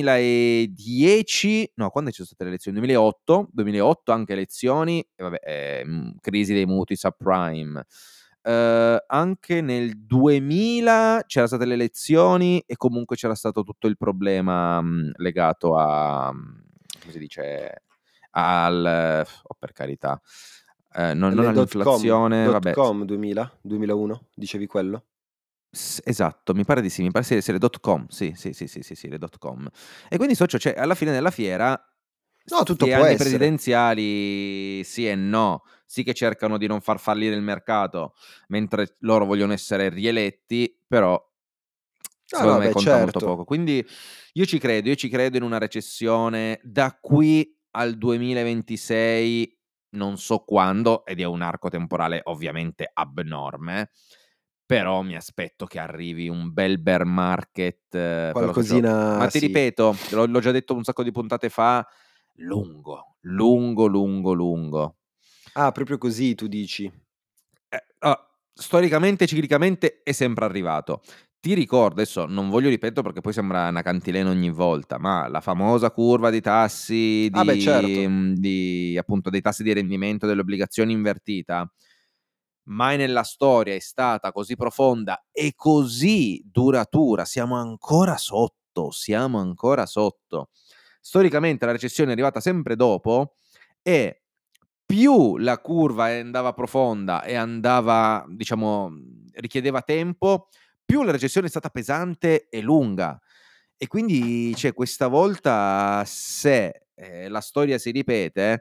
duemiladieci no, quando ci sono state le elezioni? duemilaotto, duemilaotto anche elezioni e vabbè, ehm, crisi dei mutui subprime. Ehm, anche nel duemila c'era state le elezioni e comunque c'era stato tutto il problema, mhmm, legato a mhmm, come si dice, al... oh, per carità, eh, non, non Le dot com, all'inflazione, dot vabbè. com duemila, duemilauno, dicevi quello? S- esatto, mi pare di sì, mi pare sia essere dot com, sì, sì, sì, sì, sì, sì, le dot com. E quindi socio, cioè, alla fine della fiera, No, tutto sti può anni essere. presidenziali, sì e no, sì che cercano di non far fallire il mercato, mentre loro vogliono essere rieletti, però Ah secondo no, me beh, conta molto certo. poco. Quindi io ci credo, io ci credo in una recessione da qui al duemilaventisei, non so quando, ed è un arco temporale ovviamente abnorme, però mi aspetto che arrivi un bel bear market, eh, però socio- ma Qualcosina ti sì. ripeto, l'ho, l'ho già detto un sacco di puntate fa, lungo, lungo, lungo, lungo. Ah, proprio così tu dici. Eh, ah, storicamente, ciclicamente è sempre arrivato. Ti ricordo, adesso non voglio ripetere perché poi sembra una cantilena ogni volta, ma la famosa curva di tassi, Ah beh, di, certo. mm, di, appunto dei tassi di rendimento delle obbligazioni invertita, mai nella storia è stata così profonda e così duratura. Siamo ancora sotto, siamo ancora sotto. Storicamente la recessione è arrivata sempre dopo e più la curva andava profonda e andava, diciamo, richiedeva tempo, più la recessione è stata pesante e lunga. E quindi, cioè, questa volta, se eh, la storia si ripete,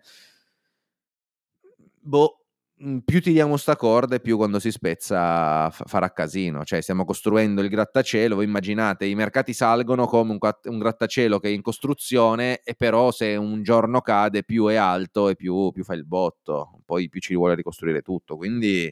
boh, mh, più tiriamo sta corda e più quando si spezza fa- farà casino. Cioè, stiamo costruendo il grattacielo. Voi immaginate, i mercati salgono come un, gra- un grattacielo che è in costruzione, e però se un giorno cade, più è alto e più, più fa il botto. Poi più ci vuole ricostruire tutto. Quindi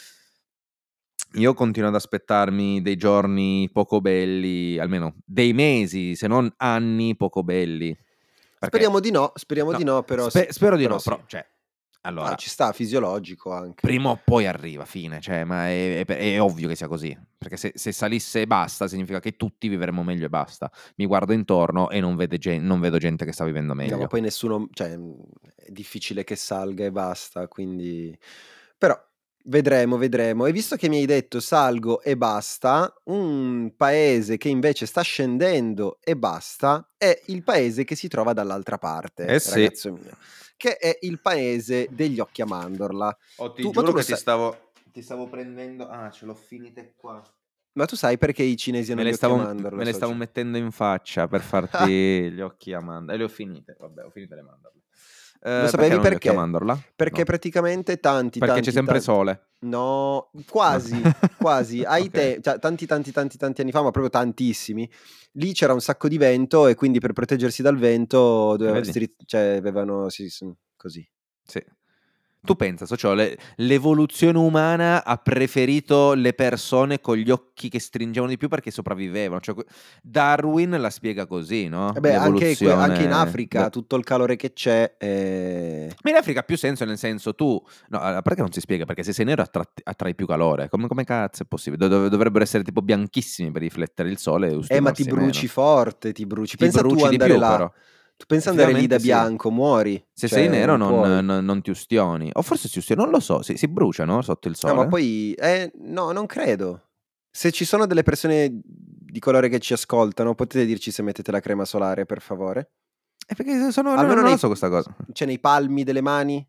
io continuo ad aspettarmi dei giorni poco belli, almeno dei mesi, se non anni poco belli. Perché Speriamo di no, speriamo di no, no, però sì. spe- spero di Però no, sì. però, cioè, No, allora, ci sta, fisiologico anche. prima o poi arriva, fine, cioè, ma è, è- è ovvio che sia così, perché se, se salisse e basta, significa che tutti vivremo meglio e basta. Mi guardo intorno e non, vede gen- non vedo gente che sta vivendo No, ma meglio. poi nessuno, cioè, mh, è difficile che salga e basta, quindi... Però vedremo, vedremo. E visto che mi hai detto salgo e basta, un paese che invece sta scendendo e basta è il paese che si trova dall'altra parte, Eh sì. ragazzo mio, che è il paese degli occhi a mandorla. Oh, ti Tu, ma tu giuro lo che ti sai, stavo, ti stavo prendendo... Ah, ce l'ho finite qua. ma tu sai perché i cinesi hanno Me gli le occhi a stavo, mandorla, me le stavo socio? mettendo in faccia per farti gli occhi a mandorla. E le ho finite, vabbè, ho finito le mandorle. Lo Eh, perché sapevi non gli occhi a perché? mandorla? Perché No. praticamente tanti, Perché c'è tanti, sempre tanti... sole. No, No. quasi, quasi. Ai Ok. te... cioè, tanti, tanti, tanti, tanti anni fa, ma proprio tantissimi. Lì c'era un sacco di vento e quindi per proteggersi dal vento E doveva- vedi? stri- cioè, avevano... Sì, sì, così. Sì. Tu pensa, socio, le- l'evoluzione umana ha preferito le persone con gli occhi che stringevano di più perché sopravvivevano. Cioè, que- Darwin la spiega così, E no? beh, anche, que- anche in L'evoluzione. Africa de- tutto il calore che c'è... eh, Ma in Africa ha più senso, nel senso tu... No, allora, perché non si spiega? Perché se sei nero attratti- attrai più calore. Come, come cazzo è possibile? Dov- dovrebbero essere tipo bianchissimi per riflettere il sole e Eh, ma ti ustionarsi bruci meno. forte, ti bruci. Ti Pensa tu bruci di andare più, là. però. Tu pensa andare lì da Effettivamente sì. bianco, muori. Se sei Cioè, nero non non, puoi. non- non ti ustioni. O forse si ustiona, non lo so. Si, si bruciano sotto il No, ma sole? poi... Eh, no, non credo. Se ci sono delle persone di colore che ci ascoltano, potete dirci se mettete la crema solare, per favore? Eh, perché sono, no, Almeno non la nei, so questa cosa. cioè, nei palmi delle mani,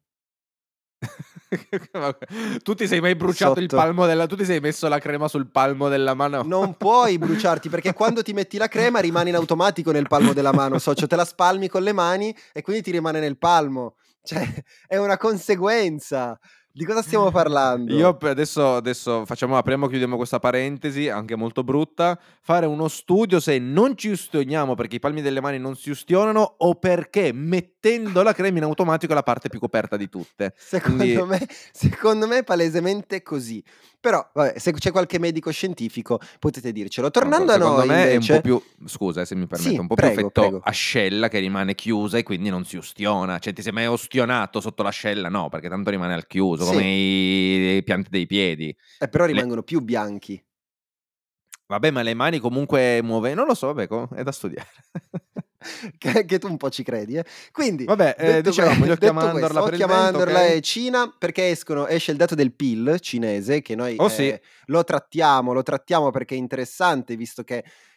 Tu ti sei mai bruciato il sotto. palmo della... Tu ti sei messo la crema sul palmo della mano? Non puoi bruciarti perché quando ti metti la crema rimane in automatico nel palmo della mano, socio, te la spalmi con le mani e quindi ti rimane nel palmo. Cioè, è una conseguenza. Di cosa stiamo Io parlando? per adesso, adesso facciamo, apriamo, chiudiamo questa parentesi, anche molto brutta. Fare uno studio se non ci ustioniamo perché i palmi delle mani non si ustionano o perché mettendo la crema in automatico è la parte più coperta di tutte. Quindi, Secondo me, secondo me è palesemente così. Però, vabbè, se c'è qualche medico scientifico potete dircelo. non lo so, Tornando a secondo noi, me è un po' invece... più, scusa eh, se mi permetto, Sì, un po' più prego, effetto prego. ascella che rimane chiusa e quindi non si ustiona. Cioè, ti sei mai ustionato sotto l'ascella? No, perché tanto rimane al chiuso, come Sì, i, i pianti dei piedi. eh, però Le- rimangono più bianchi. Vabbè, ma le mani comunque muove, non lo so, vabbè, co- è da studiare. Che, che tu un po' ci credi, eh? Quindi, Vabbè, eh, detto, que- dicevamo gli occhi a detto questo, mandorla per occhi il a vento, mandorla ok? e Cina, perché escono, esce il dato del P I L cinese, che noi Oh sì, eh, lo trattiamo, lo trattiamo perché è interessante, visto che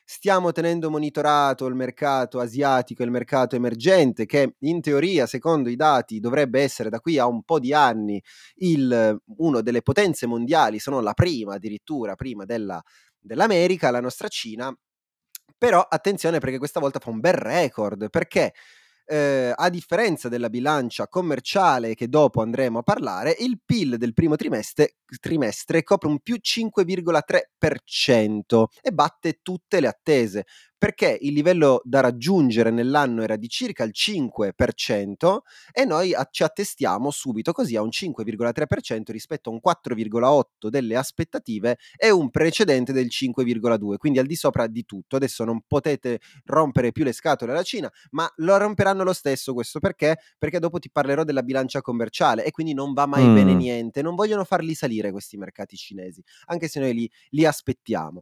Stiamo tenendo monitorato il mercato asiatico e il mercato emergente, che in teoria, secondo i dati, dovrebbe essere da qui a un po' di anni il, uno delle potenze mondiali, se non la prima addirittura, prima della, dell'America, la nostra Cina. Però attenzione, perché questa volta fa un bel record, perché eh, a differenza della bilancia commerciale che dopo andremo a parlare, il P I L del primo trimestre, trimestre copre un più cinque virgola tre per cento e batte tutte le attese, perché il livello da raggiungere nell'anno era di circa il cinque per cento e noi a- ci attestiamo subito così a un cinque virgola tre per cento rispetto a un quattro virgola otto per cento delle aspettative e un precedente del cinque virgola due per cento, quindi al di sopra di tutto. Adesso non potete rompere più le scatole alla Cina, ma lo romperanno lo stesso. Questo perché? Perché dopo ti parlerò della bilancia commerciale e quindi non va mai Mm. bene niente. Non vogliono farli salire questi mercati cinesi, anche se noi li, li aspettiamo.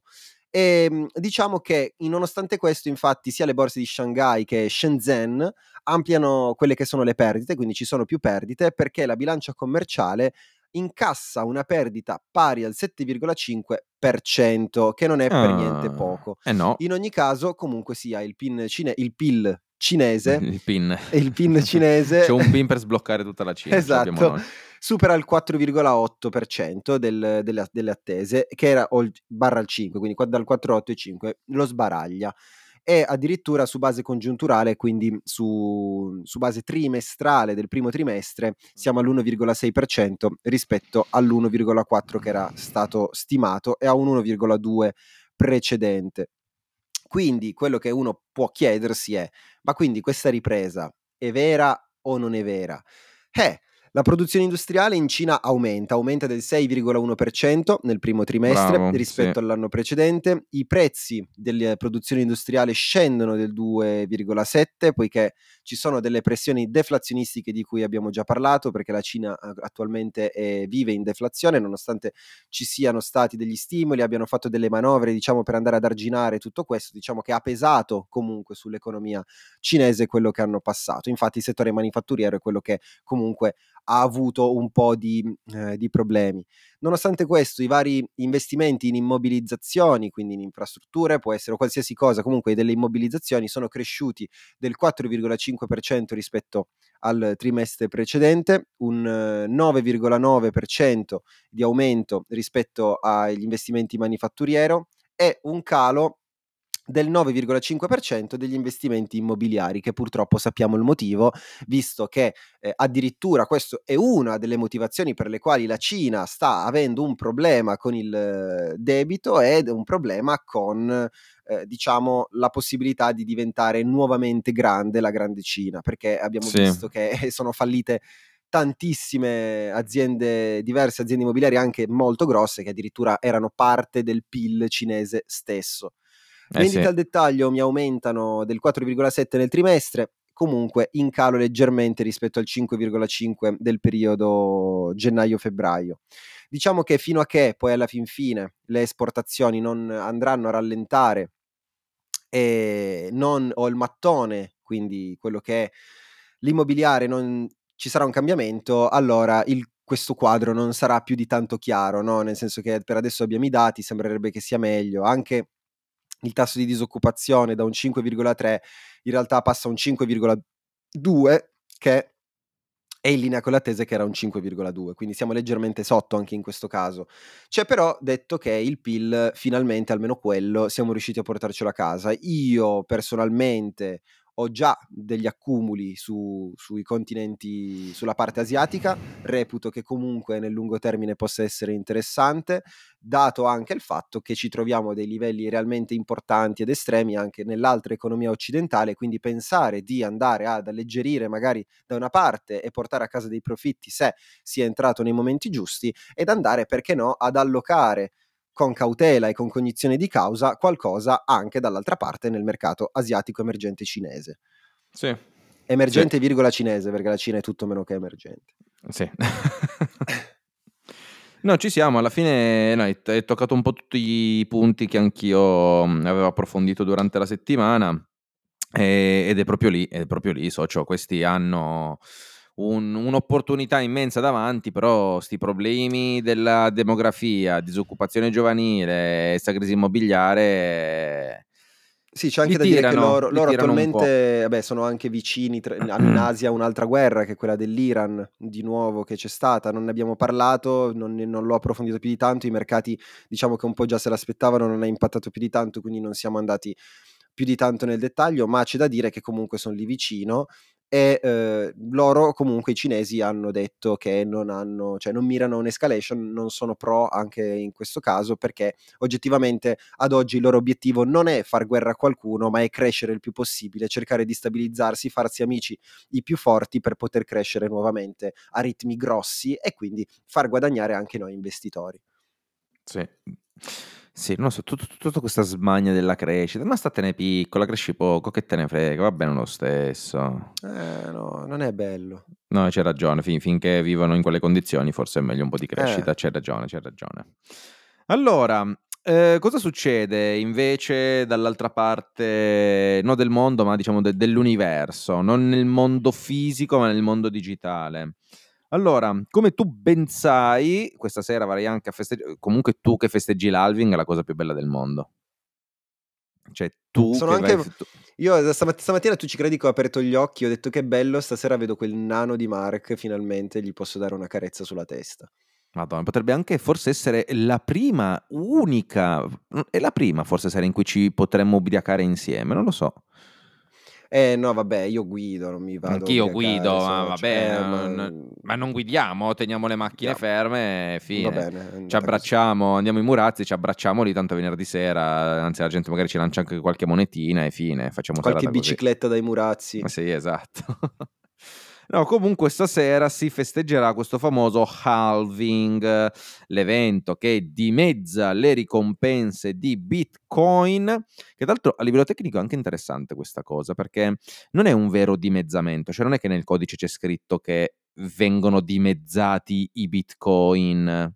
E diciamo che nonostante questo, infatti, sia le borse di Shanghai che Shenzhen ampliano quelle che sono le perdite, quindi ci sono più perdite perché la bilancia commerciale incassa una perdita pari al sette virgola cinque per cento, che non è per niente Ah, poco. eh no, In ogni caso, comunque sia, il P I N cine- il P I L cinese, il PIN. il P I N cinese, C'è un PIN per sbloccare tutta la Cina, ce l'abbiamo esatto, noi. supera il quattro virgola otto per cento del, delle, delle attese, che era ol- barra il cinque, quindi qua- dal quattro virgola otto ai cinque lo sbaraglia. E addirittura su base congiunturale, quindi su, su base trimestrale del primo trimestre, siamo all'uno virgola sei per cento rispetto all'uno virgola quattro che era stato stimato e a un uno virgola due precedente. Quindi quello che uno può chiedersi è: ma quindi questa ripresa è vera o non è vera? Eh, la produzione industriale in Cina aumenta, aumenta del sei virgola uno per cento nel primo trimestre Bravo, rispetto sì. all'anno precedente. I prezzi delle produzioni industriali scendono del due virgola sette, poiché ci sono delle pressioni deflazionistiche di cui abbiamo già parlato, perché la Cina attualmente è, vive in deflazione, nonostante ci siano stati degli stimoli, abbiano fatto delle manovre, diciamo, per andare ad arginare tutto questo. Diciamo che ha pesato comunque sull'economia cinese quello che hanno passato. Infatti il settore manifatturiero è quello che comunque ha avuto un po' di, eh, di problemi. Nonostante questo, i vari investimenti in immobilizzazioni, quindi in infrastrutture, può essere qualsiasi cosa, comunque delle immobilizzazioni, sono cresciuti del quattro virgola cinque per cento rispetto al trimestre precedente, un eh, nove virgola nove per cento di aumento rispetto agli investimenti manifatturiero e un calo del nove virgola cinque per cento degli investimenti immobiliari, che purtroppo sappiamo il motivo, visto che eh, addirittura questo è una delle motivazioni per le quali la Cina sta avendo un problema con il eh, debito ed un problema con eh, diciamo la possibilità di diventare nuovamente grande la grande Cina, perché abbiamo Sì. visto che sono fallite tantissime aziende, diverse aziende immobiliari anche molto grosse, che addirittura erano parte del P I L cinese stesso. Eh Vendite sì. al dettaglio mi aumentano del quattro virgola sette nel trimestre, comunque in calo leggermente rispetto al cinque virgola cinque del periodo gennaio-febbraio. Diciamo che fino a che poi alla fin fine le esportazioni non andranno a rallentare e non, o il mattone, quindi quello che è l'immobiliare, non ci sarà un cambiamento, allora il, questo quadro non sarà più di tanto chiaro, no? Nel senso che per adesso abbiamo i dati, sembrerebbe che sia meglio, anche il tasso di disoccupazione da un cinque virgola tre in realtà passa a un cinque virgola due, che è in linea con l'attesa che era un cinque virgola due, quindi siamo leggermente sotto anche in questo caso. C'è però detto che il P I L finalmente, almeno quello, siamo riusciti a portarcelo a casa. Io personalmente ho già degli accumuli su, sui continenti, sulla parte asiatica, reputo che comunque nel lungo termine possa essere interessante, dato anche il fatto che ci troviamo a dei livelli realmente importanti ed estremi anche nell'altra economia occidentale, quindi pensare di andare ad alleggerire magari da una parte e portare a casa dei profitti se si è entrato nei momenti giusti, ed andare, perché no, ad allocare con cautela e con cognizione di causa qualcosa anche dall'altra parte nel mercato asiatico emergente cinese. Sì. Emergente Sì. virgola cinese, perché la Cina è tutto meno che emergente. Sì. No, ci siamo, alla fine no, hai hai toccato un po' tutti i punti che anch'io mh, avevo approfondito durante la settimana, e- ed è proprio lì, è proprio lì, socio, questi hanno un- un'opportunità immensa davanti, però sti problemi della demografia, disoccupazione giovanile, sta crisi immobiliare Sì, c'è anche Li da dire che tirano, loro, li loro tirano un po'. attualmente vabbè, sono anche vicini, tra- hanno in Asia un'altra guerra che è quella dell'Iran, di nuovo che c'è stata, non ne abbiamo parlato, non, ne- non l'ho approfondito più di tanto, i mercati diciamo che un po' già se l'aspettavano, non è impattato più di tanto, quindi non siamo andati più di tanto nel dettaglio, ma c'è da dire che comunque sono lì vicino e eh, loro comunque i cinesi hanno detto che non hanno, cioè non mirano a un'escalation, non sono pro anche in questo caso perché oggettivamente ad oggi il loro obiettivo non è far guerra a qualcuno, ma è crescere il più possibile, cercare di stabilizzarsi, farsi amici i più forti per poter crescere nuovamente a ritmi grossi e quindi far guadagnare anche noi investitori. Sì. Sì, non lo so, tut- tut- tutta questa smania della crescita, ma statene piccola, cresci poco, che te ne frega, va bene lo stesso. Eh no, non è bello. No, c'hai ragione, fin- finché vivono in quelle condizioni forse è meglio un po' di Eh. crescita, c'hai ragione, c'hai ragione. Allora, eh, cosa succede invece dall'altra parte, non del mondo, ma diciamo de- dell'universo, non nel mondo fisico, ma nel mondo digitale? Allora, come tu ben sai, questa sera avrai anche a festeggiare, comunque tu che festeggi l'halving è la cosa più bella del mondo. Cioè, tu Sono che vai... anche f- tu- io stamat stamattina tu ci credi che ho aperto gli occhi, ho detto: "Che bello, stasera vedo quel nano di Mark, finalmente gli posso dare una carezza sulla testa". Madonna, potrebbe anche forse essere la prima, unica, mm, è la prima forse sera in cui ci potremmo ubriacare insieme, non lo so. Eh no, vabbè, io guido, non mi vado a Anch'io guido, ubriacare, ma socio. vabbè, Eh, ma non- mhmm, ma non guidiamo, teniamo le macchine andiamo. ferme e Va fine. bene, è Ci andata così. abbracciamo, andiamo in Murazzi, ci abbracciamo lì, tanto venerdì sera, anzi la gente magari ci lancia anche qualche monetina e fine, facciamo Qualche serata così. bicicletta dai Murazzi. Eh sì, esatto. No, comunque stasera si festeggerà questo famoso halving, l'evento che dimezza le ricompense di Bitcoin, che tra l'altro a livello tecnico è anche interessante questa cosa, perché non è un vero dimezzamento, cioè non è che nel codice c'è scritto che vengono dimezzati i Bitcoin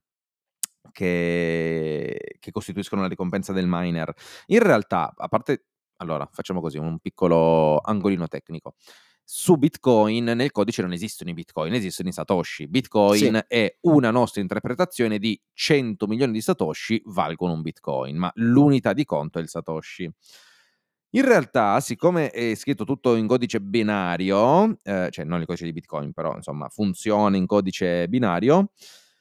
che, che costituiscono la ricompensa del miner. In realtà, a parte, allora facciamo così, un piccolo angolino tecnico. Su Bitcoin nel codice non esistono i Bitcoin, esistono i Satoshi. Sì, Bitcoin è una nostra interpretazione di cento milioni di Satoshi valgono un Bitcoin, ma l'unità di conto è il Satoshi. In realtà, siccome è scritto tutto in codice binario, eh, cioè non il codice di Bitcoin, però insomma funziona in codice binario,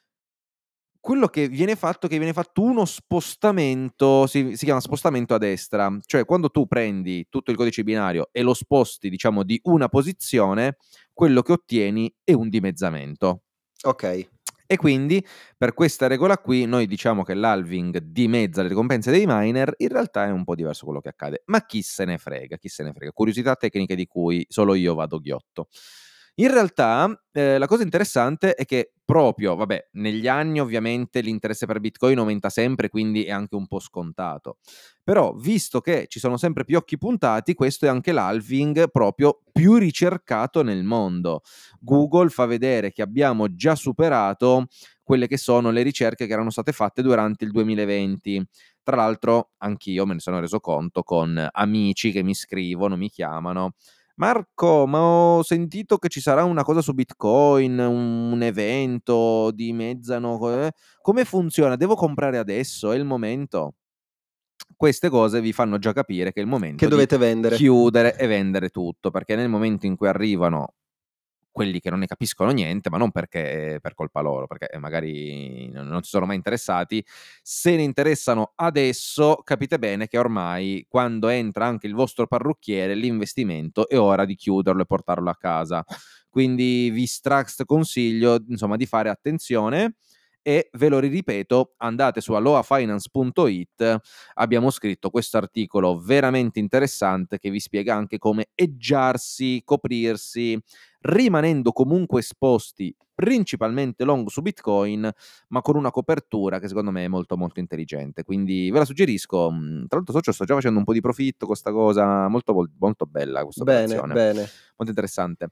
quello che viene fatto è che viene fatto uno spostamento, si, si chiama spostamento a destra, cioè quando tu prendi tutto il codice binario e lo sposti, diciamo, di una posizione, quello che ottieni è un dimezzamento. okay. E quindi per questa regola qui noi diciamo che l'halving dimezza le ricompense dei miner, in realtà è un po' diverso quello che accade, ma chi se ne frega, chi se ne frega, curiosità tecniche di cui solo io vado ghiotto. In realtà eh, la cosa interessante è che proprio, vabbè, negli anni ovviamente l'interesse per Bitcoin aumenta sempre, quindi è anche un po' scontato. Però, visto che ci sono sempre più occhi puntati, questo è anche l'halving proprio più ricercato nel mondo. Google fa vedere che abbiamo già superato quelle che sono le ricerche che erano state fatte durante il duemilaventi. Tra l'altro, anch'io me ne sono reso conto con amici che mi scrivono, mi chiamano. Marco, ma ho sentito che ci sarà una cosa su Bitcoin, un, un evento, dimezzano. Eh? Come funziona? Devo comprare adesso? È il momento? Queste cose vi fanno già capire che è il Che momento di dovete vendere. chiudere e vendere tutto, perché nel momento in cui arrivano quelli che non ne capiscono niente, ma non perché per colpa loro, perché magari non non si sono mai interessati, se ne interessano adesso, capite bene che ormai quando entra anche il vostro parrucchiere, l'investimento è ora di chiuderlo e portarlo a casa. Quindi vi straconsiglio, insomma, di fare attenzione. E ve lo ripeto, andate su alohafinance punto it, abbiamo scritto questo articolo veramente interessante che vi spiega anche come eggiarsi, coprirsi, rimanendo comunque esposti principalmente long su Bitcoin, ma con una copertura che secondo me è molto molto intelligente. Quindi ve la suggerisco. Tra l'altro, socio, sto già facendo un po' di profitto con questa cosa, molto, molto bella questa Bene, operazione. bene. Molto interessante.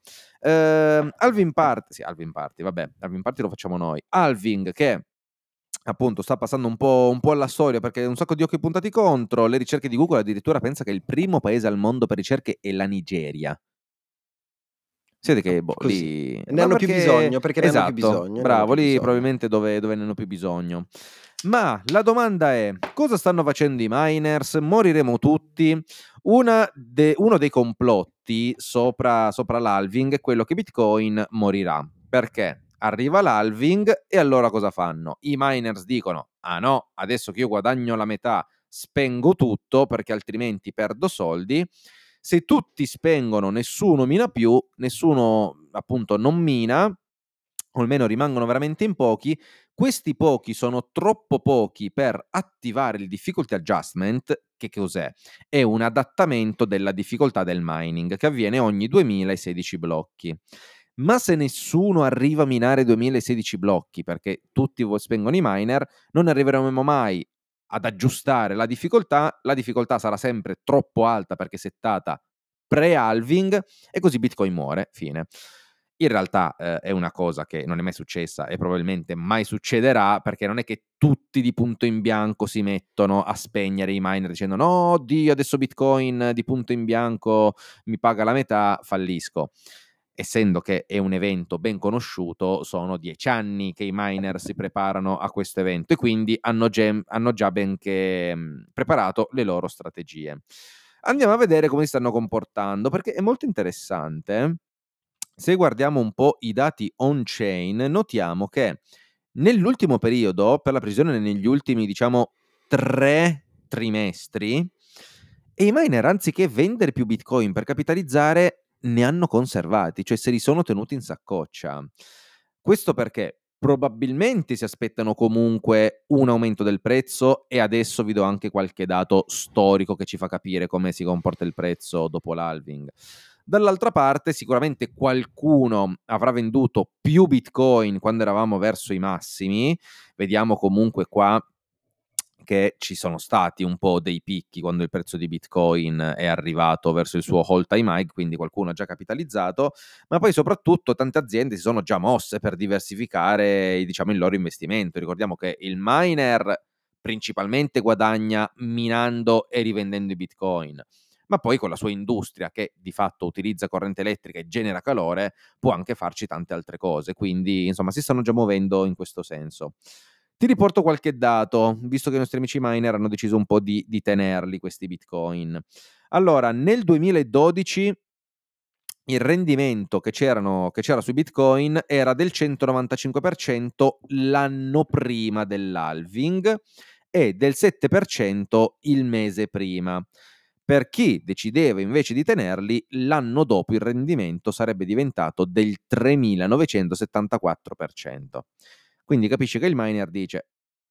Eh, Alvin Party, sì, Alvin Party, vabbè, Alvin Party lo facciamo noi. Alving che appunto sta passando un po', un po' alla storia perché un sacco di occhi puntati contro. Le ricerche di Google addirittura pensa che il primo paese al mondo per ricerche è la Nigeria. Siete Ah, che boh, così. lì... Ne Ma hanno più perché... bisogno, perché ne hanno più Esatto, bisogno, ne hanno bravo, più lì bisogno. probabilmente dove, dove ne hanno più bisogno. Ma la domanda è: cosa stanno facendo i miners? Moriremo tutti? Una de- uno dei complotti sopra, sopra l'halving è quello che Bitcoin morirà. Perché? Arriva l'halving e allora cosa fanno? I miners dicono: ah no, adesso che io guadagno la metà spengo tutto perché altrimenti perdo soldi. Se tutti spengono, nessuno mina più, nessuno appunto non mina, o almeno rimangono veramente in pochi. Questi pochi sono troppo pochi per attivare il difficulty adjustment. Che cos'è? È un adattamento della difficoltà del mining che avviene ogni duemilasedici blocchi. Ma se nessuno arriva a minare duemilasedici blocchi, perché tutti spengono i miner, non arriveremo mai ad aggiustare la difficoltà, la difficoltà sarà sempre troppo alta perché settata pre-halving e così Bitcoin muore, fine. In realtà eh, è una cosa che non è mai successa e probabilmente mai succederà, perché non è che tutti di punto in bianco si mettono a spegnere i miner dicendo no, oddio, adesso Bitcoin di punto in bianco mi paga la metà, fallisco. Essendo che è un evento ben conosciuto, sono dieci anni che i miner si preparano a questo evento e quindi hanno, gem- hanno già ben che, mh, preparato le loro strategie. Andiamo a vedere come si stanno comportando, perché è molto interessante. Se guardiamo un po' i dati on-chain, notiamo che nell'ultimo periodo, per la precisione negli ultimi, diciamo, tre trimestri, e i miner, anziché vendere più Bitcoin per capitalizzare, ne hanno conservati, cioè se li sono tenuti in saccoccia. Questo perché probabilmente si aspettano comunque un aumento del prezzo, e adesso vi do anche qualche dato storico che ci fa capire come si comporta il prezzo dopo l'halving. Dall'altra parte sicuramente qualcuno avrà venduto più Bitcoin quando eravamo verso i massimi. Vediamo comunque qua che ci sono stati un po' dei picchi quando il prezzo di Bitcoin è arrivato verso il suo all time high, quindi qualcuno ha già capitalizzato, ma poi soprattutto tante aziende si sono già mosse per diversificare, diciamo, il loro investimento. Ricordiamo che il miner principalmente guadagna minando e rivendendo i Bitcoin, ma poi con la sua industria, che di fatto utilizza corrente elettrica e genera calore, può anche farci tante altre cose. Quindi, insomma, si stanno già muovendo in questo senso. Ti riporto qualche dato, visto che i nostri amici miner hanno deciso un po' di, di tenerli questi Bitcoin. Allora, nel duemiladodici il rendimento che, c'erano, che c'era sui Bitcoin era del centonovantacinque per cento l'anno prima dell'halving e del sette per cento il mese prima. Per chi decideva invece di tenerli, l'anno dopo il rendimento sarebbe diventato del tremilanovecentosettantaquattro per cento. Quindi capisci che il miner dice: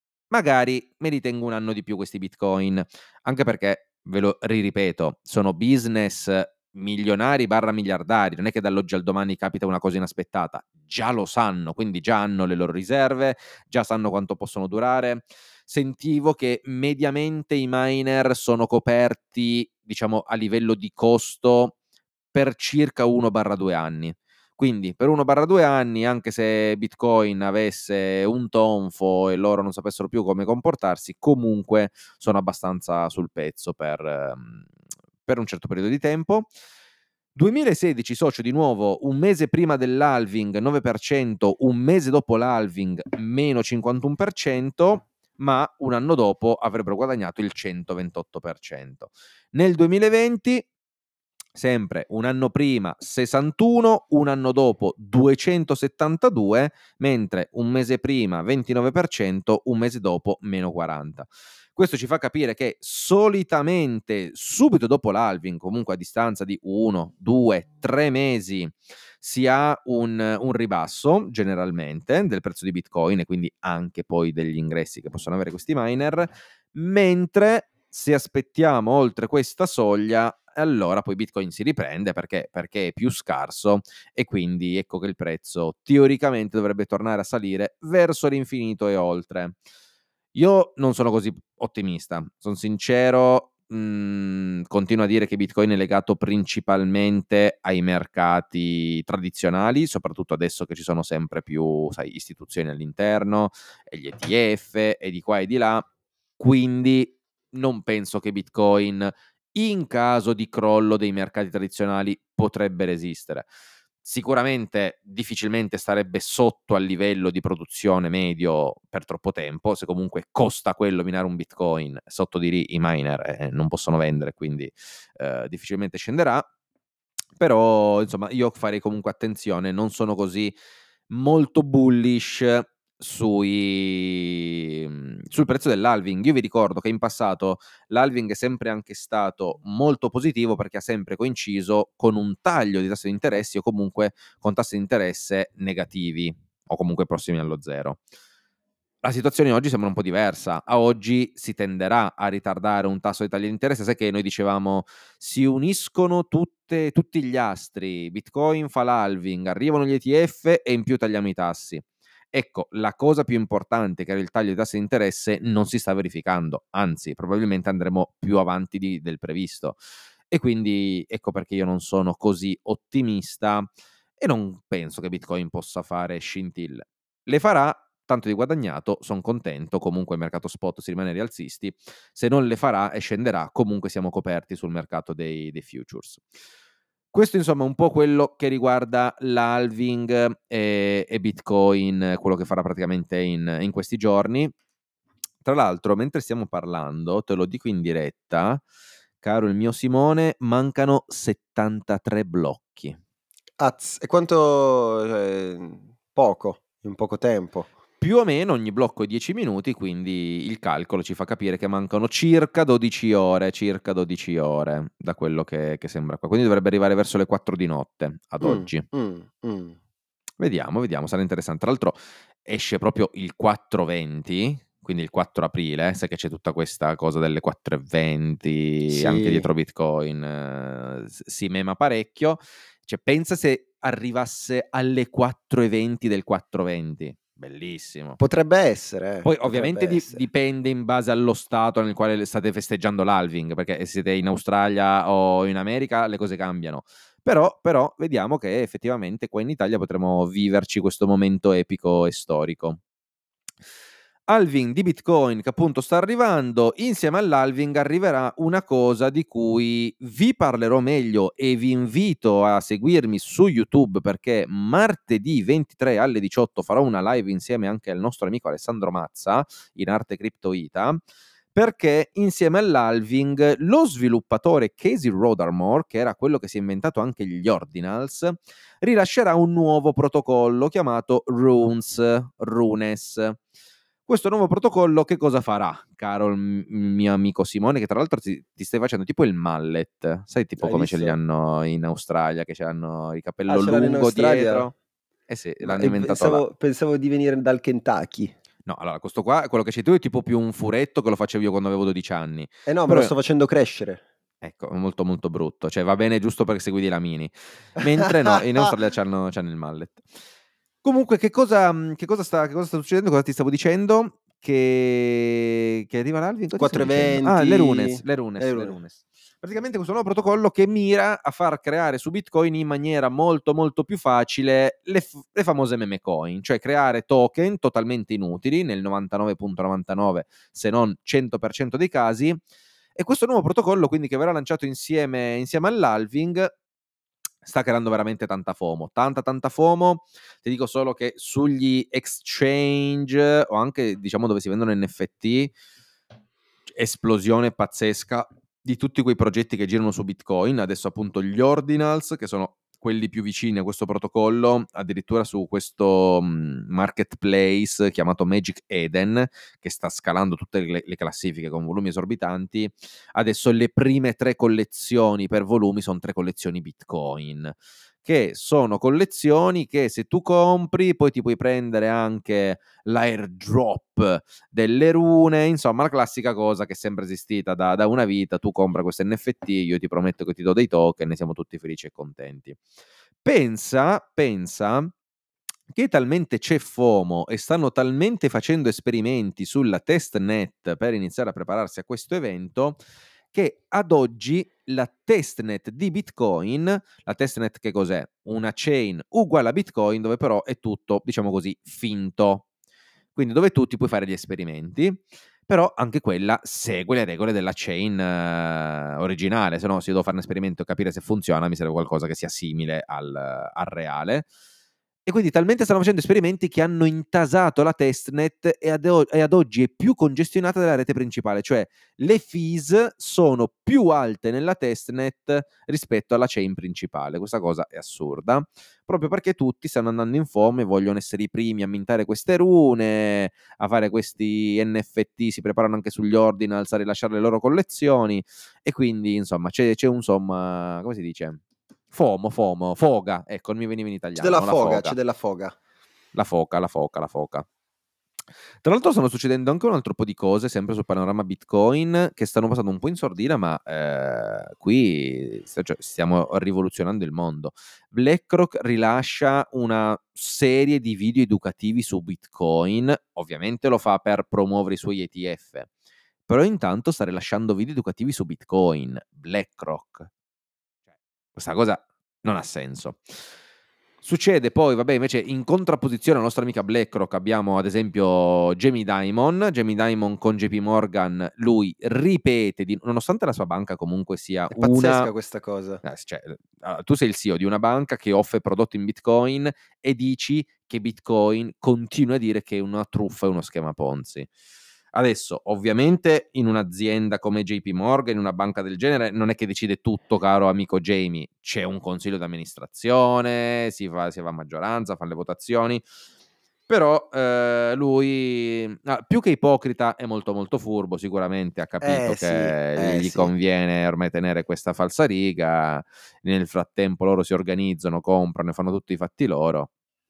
magari me li tengo un anno di più questi Bitcoin, anche perché, ve lo riripeto, sono business milionari barra miliardari, non è che dall'oggi al domani capita una cosa inaspettata, già lo sanno, quindi già hanno le loro riserve, già sanno quanto possono durare. Sentivo che mediamente i miner sono coperti, diciamo, a livello di costo per circa uno barra due anni. Quindi per uno barra due anni, anche se Bitcoin avesse un tonfo e loro non sapessero più come comportarsi, comunque sono abbastanza sul pezzo per, ehm, per un certo periodo di tempo. duemilasedici, socio, di nuovo, un mese prima dell'halving nove per cento, un mese dopo l'halving meno cinquantuno per cento, ma un anno dopo avrebbero guadagnato il centoventotto per cento. Nel duemilaventi, sempre un anno prima sessantuno, un anno dopo duecentosettantadue, mentre un mese prima ventinove per cento, un mese dopo meno quaranta. Questo ci fa capire che solitamente subito dopo l'halving, comunque a distanza di uno, due, tre mesi, si ha un, un ribasso generalmente del prezzo di Bitcoin e quindi anche poi degli ingressi che possono avere questi miner, mentre se aspettiamo oltre questa soglia, allora poi Bitcoin si riprende perché, perché è più scarso, e quindi ecco che il prezzo teoricamente dovrebbe tornare a salire verso l'infinito e oltre. Io non sono così ottimista, sono sincero. Mh, continuo a dire che Bitcoin è legato principalmente ai mercati tradizionali, soprattutto adesso che ci sono sempre più, sai, istituzioni all'interno, e gli E T F e di qua e di là. Quindi non penso che Bitcoin, in caso di crollo dei mercati tradizionali, potrebbe resistere. Sicuramente difficilmente starebbe sotto al livello di produzione medio per troppo tempo, se comunque costa quello minare un Bitcoin, sotto di lì i miner eh, non possono vendere, quindi eh, difficilmente scenderà. Però insomma io farei comunque attenzione, non sono così molto bullish sui, sul prezzo dell'halving. Io vi ricordo che in passato l'halving è sempre anche stato molto positivo perché ha sempre coinciso con un taglio di tassi di interessi o comunque con tassi di interesse negativi o comunque prossimi allo zero. La situazione oggi sembra un po' diversa. A oggi si tenderà a ritardare un tasso di taglio di interesse. Sai che noi dicevamo si uniscono tutte, tutti gli astri, Bitcoin fa l'halving, arrivano gli E T F e in più tagliamo i tassi. Ecco, la cosa più importante, che era il taglio di tassi di interesse, non si sta verificando, anzi probabilmente andremo più avanti di, del previsto. E quindi ecco perché io non sono così ottimista e non penso che Bitcoin possa fare scintille. Le farà, tanto di guadagnato, sono contento, comunque il mercato spot si rimane rialzisti, se non le farà e scenderà, comunque siamo coperti sul mercato dei, dei futures. Questo insomma è un po' quello che riguarda l'halving e, e Bitcoin, quello che farà praticamente in, in questi giorni. Tra l'altro, mentre stiamo parlando, te lo dico in diretta, caro il mio Simone, mancano settantatré blocchi. Az, e quanto... eh, poco, in poco tempo. Più o meno ogni blocco è dieci minuti, quindi il calcolo ci fa capire che mancano circa dodici ore, circa dodici ore, da quello che, che sembra qua. Quindi dovrebbe arrivare verso le quattro di notte ad Mm, oggi. mm, mm. Vediamo, vediamo, sarà interessante. Tra l'altro esce proprio il quattro venti, quindi il quattro aprile, sai che c'è tutta questa cosa delle quattro e venti, Sì. anche dietro Bitcoin, eh, si mema parecchio. Cioè, pensa se arrivasse alle quattro e venti del quattro venti. Bellissimo. Potrebbe essere. Eh. Poi Potrebbe ovviamente di- essere. dipende in base allo stato nel quale state festeggiando l'halving, perché se siete in Australia o in America le cose cambiano. Però, però vediamo che effettivamente qua in Italia potremo viverci questo momento epico e storico. Halving di Bitcoin che appunto sta arrivando, insieme all'halving arriverà una cosa di cui vi parlerò meglio e vi invito a seguirmi su YouTube perché martedì ventitré alle diciotto farò una live insieme anche al nostro amico Alessandro Mazza in Arte Crypto Ita, perché insieme all'halving lo sviluppatore Casey Rodarmore, che era quello che si è inventato anche gli ordinals, rilascerà un nuovo protocollo chiamato Runes, Runes. Questo nuovo protocollo che cosa farà, caro il mio amico Simone, che tra l'altro ti, ti stai facendo tipo il mallet, sai tipo Hai come ce li visto? hanno in Australia, che ce l'hanno il Ah, capello ce l'hanno in lungo Australia? dietro? Eh sì, Ma l'hanno eh, inventato là. pensavo, pensavo di venire dal Kentucky. No, allora, questo qua, quello che c'hai tu è tipo più un furetto che lo facevo io quando avevo dodici anni. Eh no, me lo Però, sto facendo crescere. ecco, è molto molto brutto. Cioè, va bene giusto perché segui la mini. Mentre no, in Australia c'hanno, c'hanno il mallet. Comunque, che cosa, che cosa sta, che cosa sta succedendo? Cosa ti stavo dicendo? Che, che arriva l'halving? Cosa ti stavo dicendo? Ah, le runes, le runes, Le le rune. runes. Praticamente questo nuovo protocollo che mira a far creare su Bitcoin in maniera molto molto più facile le, f- le famose meme coin, cioè creare token totalmente inutili nel novantanove virgola novantanove se non cento per cento dei casi. E questo nuovo protocollo quindi che verrà lanciato insieme, insieme all'halving sta creando veramente tanta FOMO, tanta tanta FOMO. Ti dico solo che sugli exchange o anche diciamo dove si vendono N F T, esplosione pazzesca di tutti quei progetti che girano su Bitcoin. Adesso appunto gli ordinals, che sono quelli più vicini a questo protocollo, addirittura su questo um, marketplace chiamato Magic Eden, che sta scalando tutte le, le classifiche con volumi esorbitanti. Adesso le prime tre collezioni per volumi sono tre collezioni Bitcoin, che sono collezioni che se tu compri poi ti puoi prendere anche l'airdrop delle rune, insomma la classica cosa che è sempre esistita da, da una vita. Tu compra questo N F T, io ti prometto che ti do dei token e siamo tutti felici e contenti. Pensa, pensa che talmente c'è FOMO e stanno talmente facendo esperimenti sulla testnet per iniziare a prepararsi a questo evento che ad oggi la testnet di Bitcoin, la testnet che cos'è? Una chain uguale a Bitcoin dove però è tutto, diciamo così, finto. Quindi dove tu ti puoi fare gli esperimenti, però anche quella segue le regole della chain uh, originale, se no se io devo fare un esperimento e capire se funziona mi serve qualcosa che sia simile al, al reale. E quindi talmente stanno facendo esperimenti che hanno intasato la testnet e ad, o- e ad oggi è più congestionata della rete principale, cioè le fees sono più alte nella testnet rispetto alla chain principale. Questa cosa è assurda, proprio perché tutti stanno andando in foam e vogliono essere i primi a mintare queste rune, a fare questi N F T, si preparano anche sugli ordinals a rilasciare le loro collezioni, e quindi insomma c'è, c'è un insomma, come si dice? FOMO, FOMO, foga, ecco, non mi veniva in C'è italiano, della no? La foga, c'è foga, della foga. la foca, la foca, la foca. Tra l'altro stanno succedendo anche un altro po' di cose, sempre sul panorama Bitcoin, che stanno passando un po' in sordina, ma eh, qui cioè, stiamo rivoluzionando il mondo. BlackRock rilascia una serie di video educativi su Bitcoin, ovviamente lo fa per promuovere i suoi E T F, però intanto sta rilasciando video educativi su Bitcoin, BlackRock. Questa cosa non ha senso. Succede poi, vabbè, invece in contrapposizione alla nostra amica BlackRock abbiamo ad esempio Jamie Dimon. Jamie Dimon con J P Morgan, lui ripete, di, nonostante la sua banca comunque sia È una... pazzesca questa cosa. Eh, cioè, tu sei il C E O di una banca che offre prodotti in Bitcoin e dici che Bitcoin continua a dire che è una truffa e uno schema Ponzi. Adesso, ovviamente, in un'azienda come J P Morgan, in una banca del genere, non è che decide tutto, caro amico Jamie. C'è un consiglio d'amministrazione, si fa, si va a maggioranza, fanno le votazioni. Però eh, lui, ah, più che ipocrita, è molto molto furbo, sicuramente ha capito Eh sì, che eh gli sì. conviene ormai tenere questa falsariga. Nel frattempo loro si organizzano, comprano e fanno tutti i fatti loro.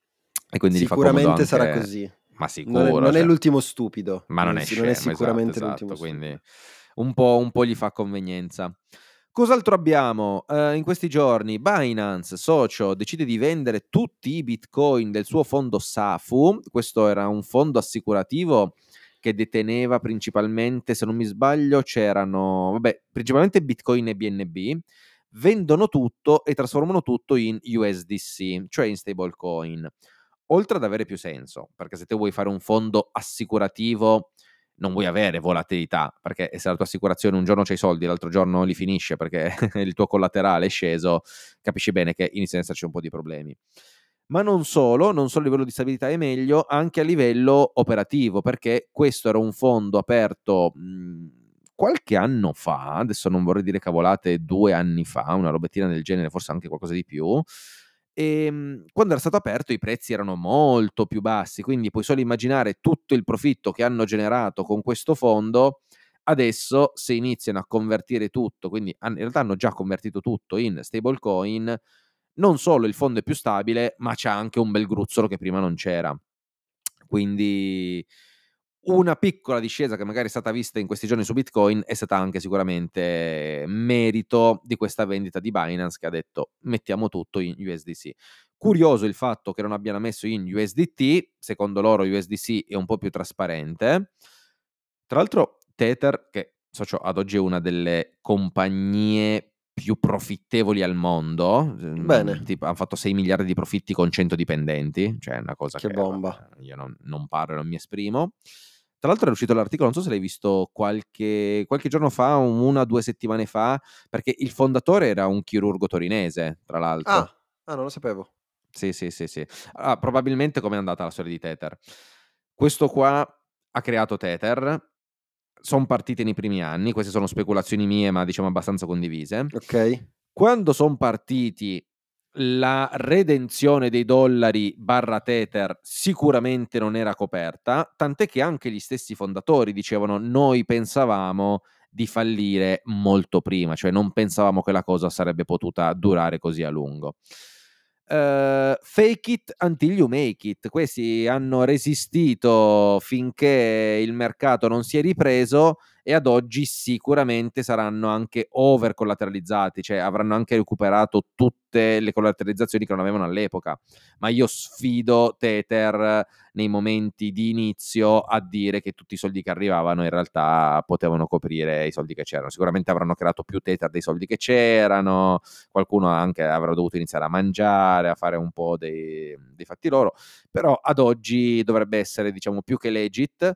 E quindi gli fa comodo Sicuramente sarà anche... così. Ma Non è, sicuro, non è cioè... l'ultimo stupido. Ma non Non, è si- non è scemo, esatto, sicuramente l'ultimo esatto, stupido. quindi un po', un po' gli fa convenienza. Cos'altro abbiamo? Eh, in questi giorni Binance, socio, decide di vendere tutti i bitcoin del suo fondo SAFU. Questo era un fondo assicurativo che deteneva principalmente, se non mi sbaglio, c'erano, vabbè, principalmente bitcoin e B N B. Vendono tutto e trasformano tutto in U S D C, cioè in stablecoin. Oltre ad avere più senso, perché se te vuoi fare un fondo assicurativo non vuoi avere volatilità, perché se la tua assicurazione un giorno c'hai i soldi, l'altro giorno li finisce perché il tuo collaterale è sceso, capisci bene che inizia ad esserci un po' di problemi. Ma non solo, non solo a livello di stabilità è meglio, anche a livello operativo, perché questo era un fondo aperto mh, qualche anno fa, adesso non vorrei dire cavolate, due anni fa, una robettina del genere, forse anche qualcosa di più. E quando era stato aperto i prezzi erano molto più bassi, quindi puoi solo immaginare tutto il profitto che hanno generato con questo fondo. Adesso se iniziano a convertire tutto, quindi in realtà hanno già convertito tutto in stablecoin, non solo il fondo è più stabile, ma c'è anche un bel gruzzolo che prima non c'era. Quindi una piccola discesa che magari è stata vista in questi giorni su Bitcoin è stata anche sicuramente merito di questa vendita di Binance, che ha detto mettiamo tutto in U S D C. Curioso il fatto che non abbiano messo in U S D T, secondo loro U S D C è un po' più trasparente. Tra l'altro Tether, che socio ad oggi è una delle compagnie più profittevoli al mondo, Bene, tipo, hanno fatto sei miliardi di profitti con cento dipendenti, cioè è una cosa che che bomba. vabbè, io non, non parlo, non mi esprimo. Tra l'altro è uscito l'articolo, non so se l'hai visto qualche, qualche giorno fa, una o due settimane fa, perché il fondatore era un chirurgo torinese, tra l'altro. Ah, ah, non lo sapevo. Sì, sì, sì, sì. Ah, probabilmente com'è andata la storia di Tether? Questo qua ha creato Tether, sono partite nei primi anni, queste sono speculazioni mie, ma diciamo abbastanza condivise. Ok. Quando sono partiti, la redenzione dei dollari barra Tether sicuramente non era coperta, tant'è che anche gli stessi fondatori dicevano noi pensavamo di fallire molto prima, cioè non pensavamo che la cosa sarebbe potuta durare così a lungo. Uh, fake it until you make it. Questi hanno resistito finché il mercato non si è ripreso e ad oggi sicuramente saranno anche over collateralizzati, cioè avranno anche recuperato tutte le collateralizzazioni che non avevano all'epoca. Ma io sfido Tether nei momenti di inizio a dire che tutti i soldi che arrivavano in realtà potevano coprire i soldi che c'erano. Sicuramente avranno creato più Tether dei soldi che c'erano, qualcuno anche avrà dovuto iniziare a mangiare, a fare un po' dei, dei fatti loro, però ad oggi dovrebbe essere, diciamo, più che legit.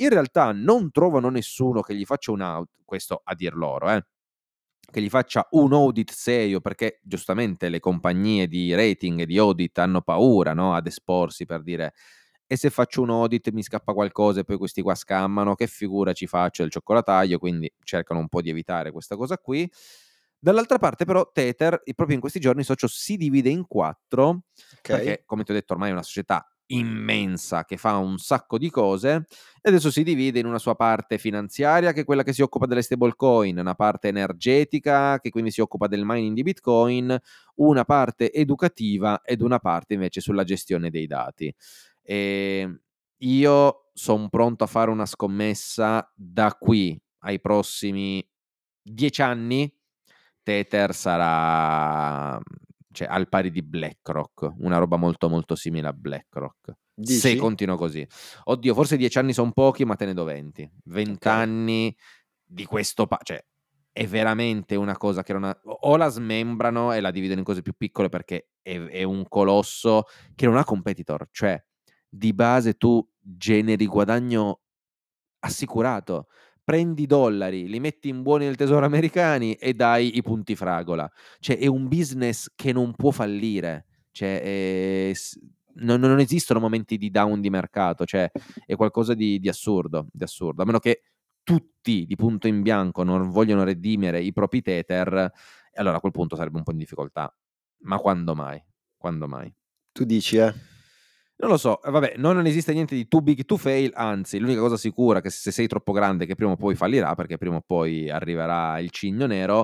in realtà non trovano nessuno che gli faccia un audit, questo a dir loro, eh, che gli faccia un audit serio, perché giustamente le compagnie di rating e di audit hanno paura, no, ad esporsi, per dire: e se faccio un audit mi scappa qualcosa e poi questi qua scammano, che figura ci faccio del cioccolataio, quindi cercano un po' di evitare questa cosa qui. Dall'altra parte però Tether, proprio in questi giorni, socio, si divide in quattro, Okay. perché come ti ho detto ormai è una società immensa che fa un sacco di cose, e adesso si divide in una sua parte finanziaria, che è quella che si occupa delle stablecoin, una parte energetica che quindi si occupa del mining di Bitcoin, una parte educativa ed una parte invece sulla gestione dei dati. E io sono pronto a fare una scommessa: da qui ai prossimi dieci anni Tether sarà, cioè, al pari di BlackRock, una roba molto molto simile a BlackRock, se Dici? continua così. Oddio, forse dieci anni sono pochi, ma te ne do venti. venti Okay. anni di questo, pa- cioè è veramente una cosa che non ha, o la smembrano e la dividono in cose più piccole, perché è, è un colosso che non ha competitor, cioè di base tu generi guadagno assicurato. Prendi i dollari, li metti in buoni del tesoro americani e dai i punti fragola. Cioè è un business che non può fallire. Cioè, è, non, non esistono momenti di down di mercato, cioè è qualcosa di, di assurdo, di assurdo. A meno che tutti di punto in bianco non vogliono redimere i propri Tether, e allora a quel punto sarebbe un po' in difficoltà. Ma quando mai? Quando mai? Tu dici, eh? Non lo so, eh, vabbè, non esiste niente di too big to fail, anzi, l'unica cosa sicura è che se sei troppo grande, che prima o poi fallirà, perché prima o poi arriverà il cigno nero,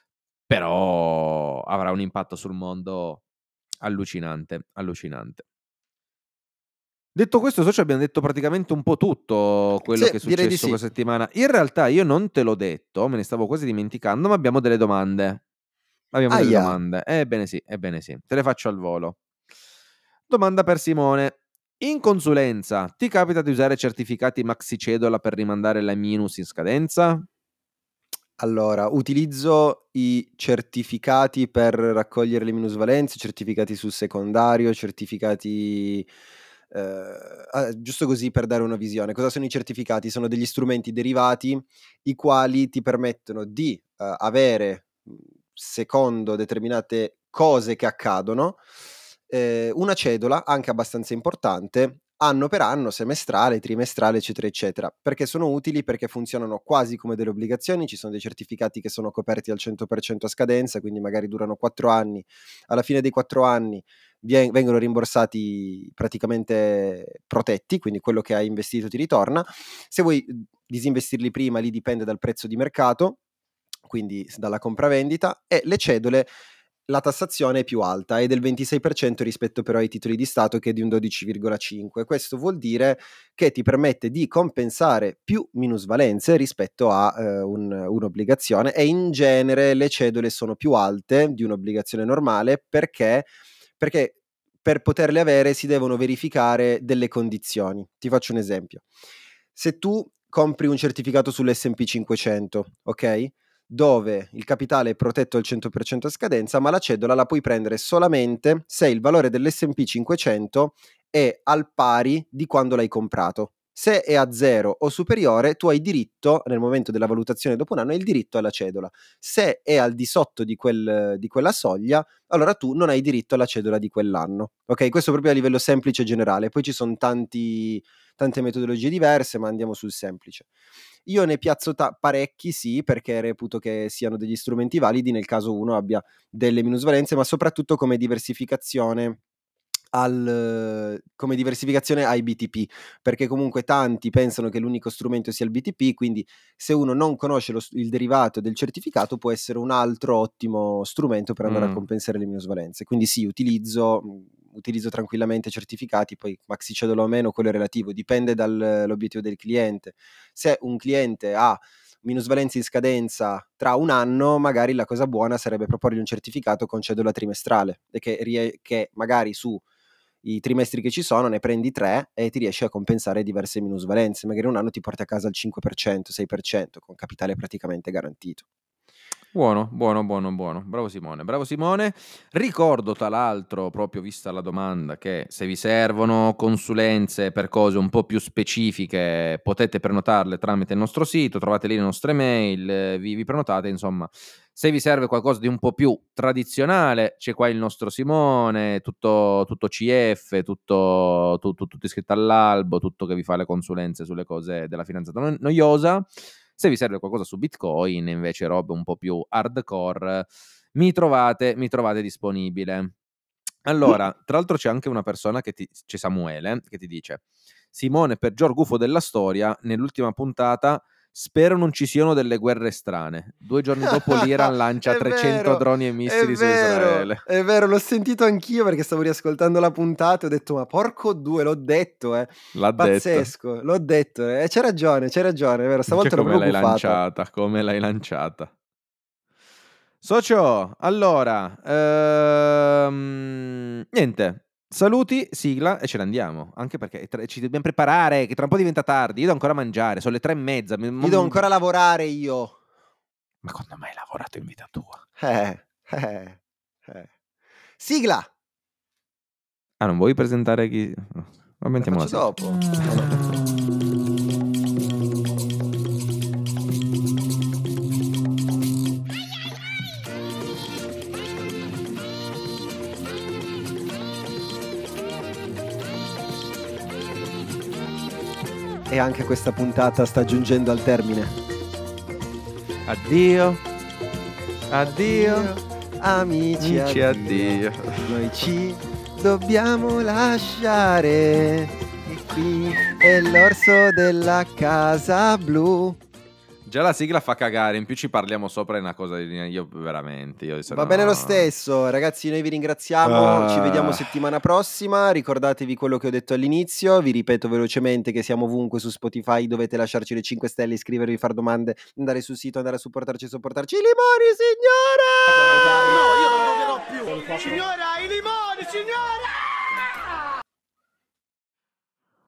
però avrà un impatto sul mondo allucinante, allucinante. Detto questo, socio, abbiamo detto praticamente un po' tutto quello Sì, che è direi di successo sì. questa settimana. In realtà io non te l'ho detto, me ne stavo quasi dimenticando, ma abbiamo delle domande. Abbiamo delle Ahia! domande. Ebbene sì, ebbene sì. Te le faccio al volo. Domanda per Simone. In consulenza ti capita di usare certificati maxi cedola per rimandare la minus in scadenza? Allora, utilizzo i certificati per raccogliere le minusvalenze, certificati sul secondario, certificati, ehm, ah, giusto così per dare una visione. Cosa sono i certificati? Sono degli strumenti derivati, i quali ti permettono di, uhm, avere, mhmm, secondo determinate cose che accadono, ehm, una cedola anche abbastanza importante, anno per anno, semestrale, trimestrale, eccetera, eccetera. Perché sono utili? Perché funzionano quasi come delle obbligazioni, ci sono dei certificati che sono coperti al cento per cento a scadenza, quindi magari durano quattro anni. Alla fine dei quattro anni vie vengono rimborsati praticamente protetti, quindi quello che hai investito ti ritorna. Se vuoi, uhm, disinvestirli prima, lì dipende dal prezzo di mercato, quindi s dalla compravendita, e le cedole la tassazione è più alta, è del ventisei per cento rispetto però ai titoli di Stato, che è di un dodici virgola cinque. Questo vuol dire che ti permette di compensare più minusvalenze rispetto a, ehm, un un'obbligazione, e in genere le cedole sono più alte di un'obbligazione normale, perché perché per poterle avere si devono verificare delle condizioni. Ti faccio un esempio: se tu compri un certificato sull'esse and pi cinquecento, okay, dove il capitale è protetto al cento per cento a scadenza, ma la cedola la puoi prendere solamente se il valore dell'esse and pi cinquecento è al pari di quando l'hai comprato. Se è a zero o superiore, tu hai diritto, nel momento della valutazione dopo un anno, hai il diritto alla cedola. Se è al di sotto di quel di quella soglia, allora tu non hai diritto alla cedola di quell'anno. Okay, questo proprio a livello semplice e generale. Poi ci son tanti tante metodologie diverse, ma andiamo sul semplice. Io ne piazzo ta parecchi, sì, perché reputo che siano degli strumenti validi nel caso uno abbia delle minusvalenze, ma soprattutto come diversificazione al come diversificazione ai bi ti pi, perché comunque tanti pensano che l'unico strumento sia il bi ti pi, quindi se uno non conosce lo s il derivato del certificato, può essere un altro ottimo strumento per andare a Mh. compensare le minusvalenze. Quindi sì, utilizzo mhmm, utilizzo tranquillamente certificati, poi maxi cedola o meno, quello è relativo, dipende dal l'obiettivo del cliente. Se un cliente ha minusvalenze in scadenza tra un anno, magari la cosa buona sarebbe proporgli un certificato con cedola trimestrale, e che rie che magari su i trimestri che ci sono ne prendi tre e ti riesci a compensare diverse minusvalenze. Magari un anno ti porti a casa il cinque per cento, sei per cento con capitale praticamente garantito. Buono, buono, buono, buono. Bravo Simone, bravo Simone. Ricordo tra l'altro, proprio vista la domanda, che se vi servono consulenze per cose un po' più specifiche potete prenotarle tramite il nostro sito, trovate lì le nostre mail, vi, vi prenotate, insomma. Se vi serve qualcosa di un po' più tradizionale, c'è qua il nostro Simone, tutto, tutto C F, tutto, tutto, tutto iscritto all'albo, tutto che vi fa le consulenze sulle cose della finanza no- noiosa. Se vi serve qualcosa su Bitcoin, invece robe un po' più hardcore, mi trovate, mi trovate disponibile. Allora, tra l'altro c'è anche una persona che ti, c'è Samuele, che ti dice: Simone, peggior gufo della storia, nell'ultima puntata spero non ci siano delle guerre strane. Due giorni dopo l'Iran lancia È trecento vero, droni e è missili su vero, Israele. è vero, l'ho sentito anch'io perché stavo riascoltando la puntata e ho detto ma porco due, l'ho detto, eh. L'ha detto. Pazzesco, l'ho detto, e eh. c'è ragione, c'è ragione, è vero, stavolta l'ho come proprio l'hai buffata. lanciata, come l'hai lanciata. Socio, allora, ehm, niente, saluti, sigla e ce ne andiamo, anche perché tra- ci dobbiamo preparare, che tra un po' diventa tardi, io devo ancora mangiare, sono le tre e mezza. mi- Io mo- devo ancora lavorare io. Ma quando mai hai lavorato in vita tua? Eh, eh, eh. Sigla! Ah, non vuoi presentare chi... Va La mettiamo la faccio sigla. dopo. Eh, no. E anche questa puntata sta giungendo al termine. Addio, addio, amici, amici, addio. addio. Noi ci dobbiamo lasciare. E qui è l'orso della casa blu. Già la sigla fa cagare, in più ci parliamo sopra, è una cosa di... Io veramente... Io se Va no- bene lo stesso, ragazzi, noi vi ringraziamo, Ah. ci vediamo settimana prossima, ricordatevi quello che ho detto all'inizio, vi ripeto velocemente che siamo ovunque su Spotify, dovete lasciarci le cinque stelle, iscrivervi, fare domande, andare sul sito, andare a supportarci e sopportarci. I limoni, signora! No, io non lo dirò più. Signora, i limoni, signora!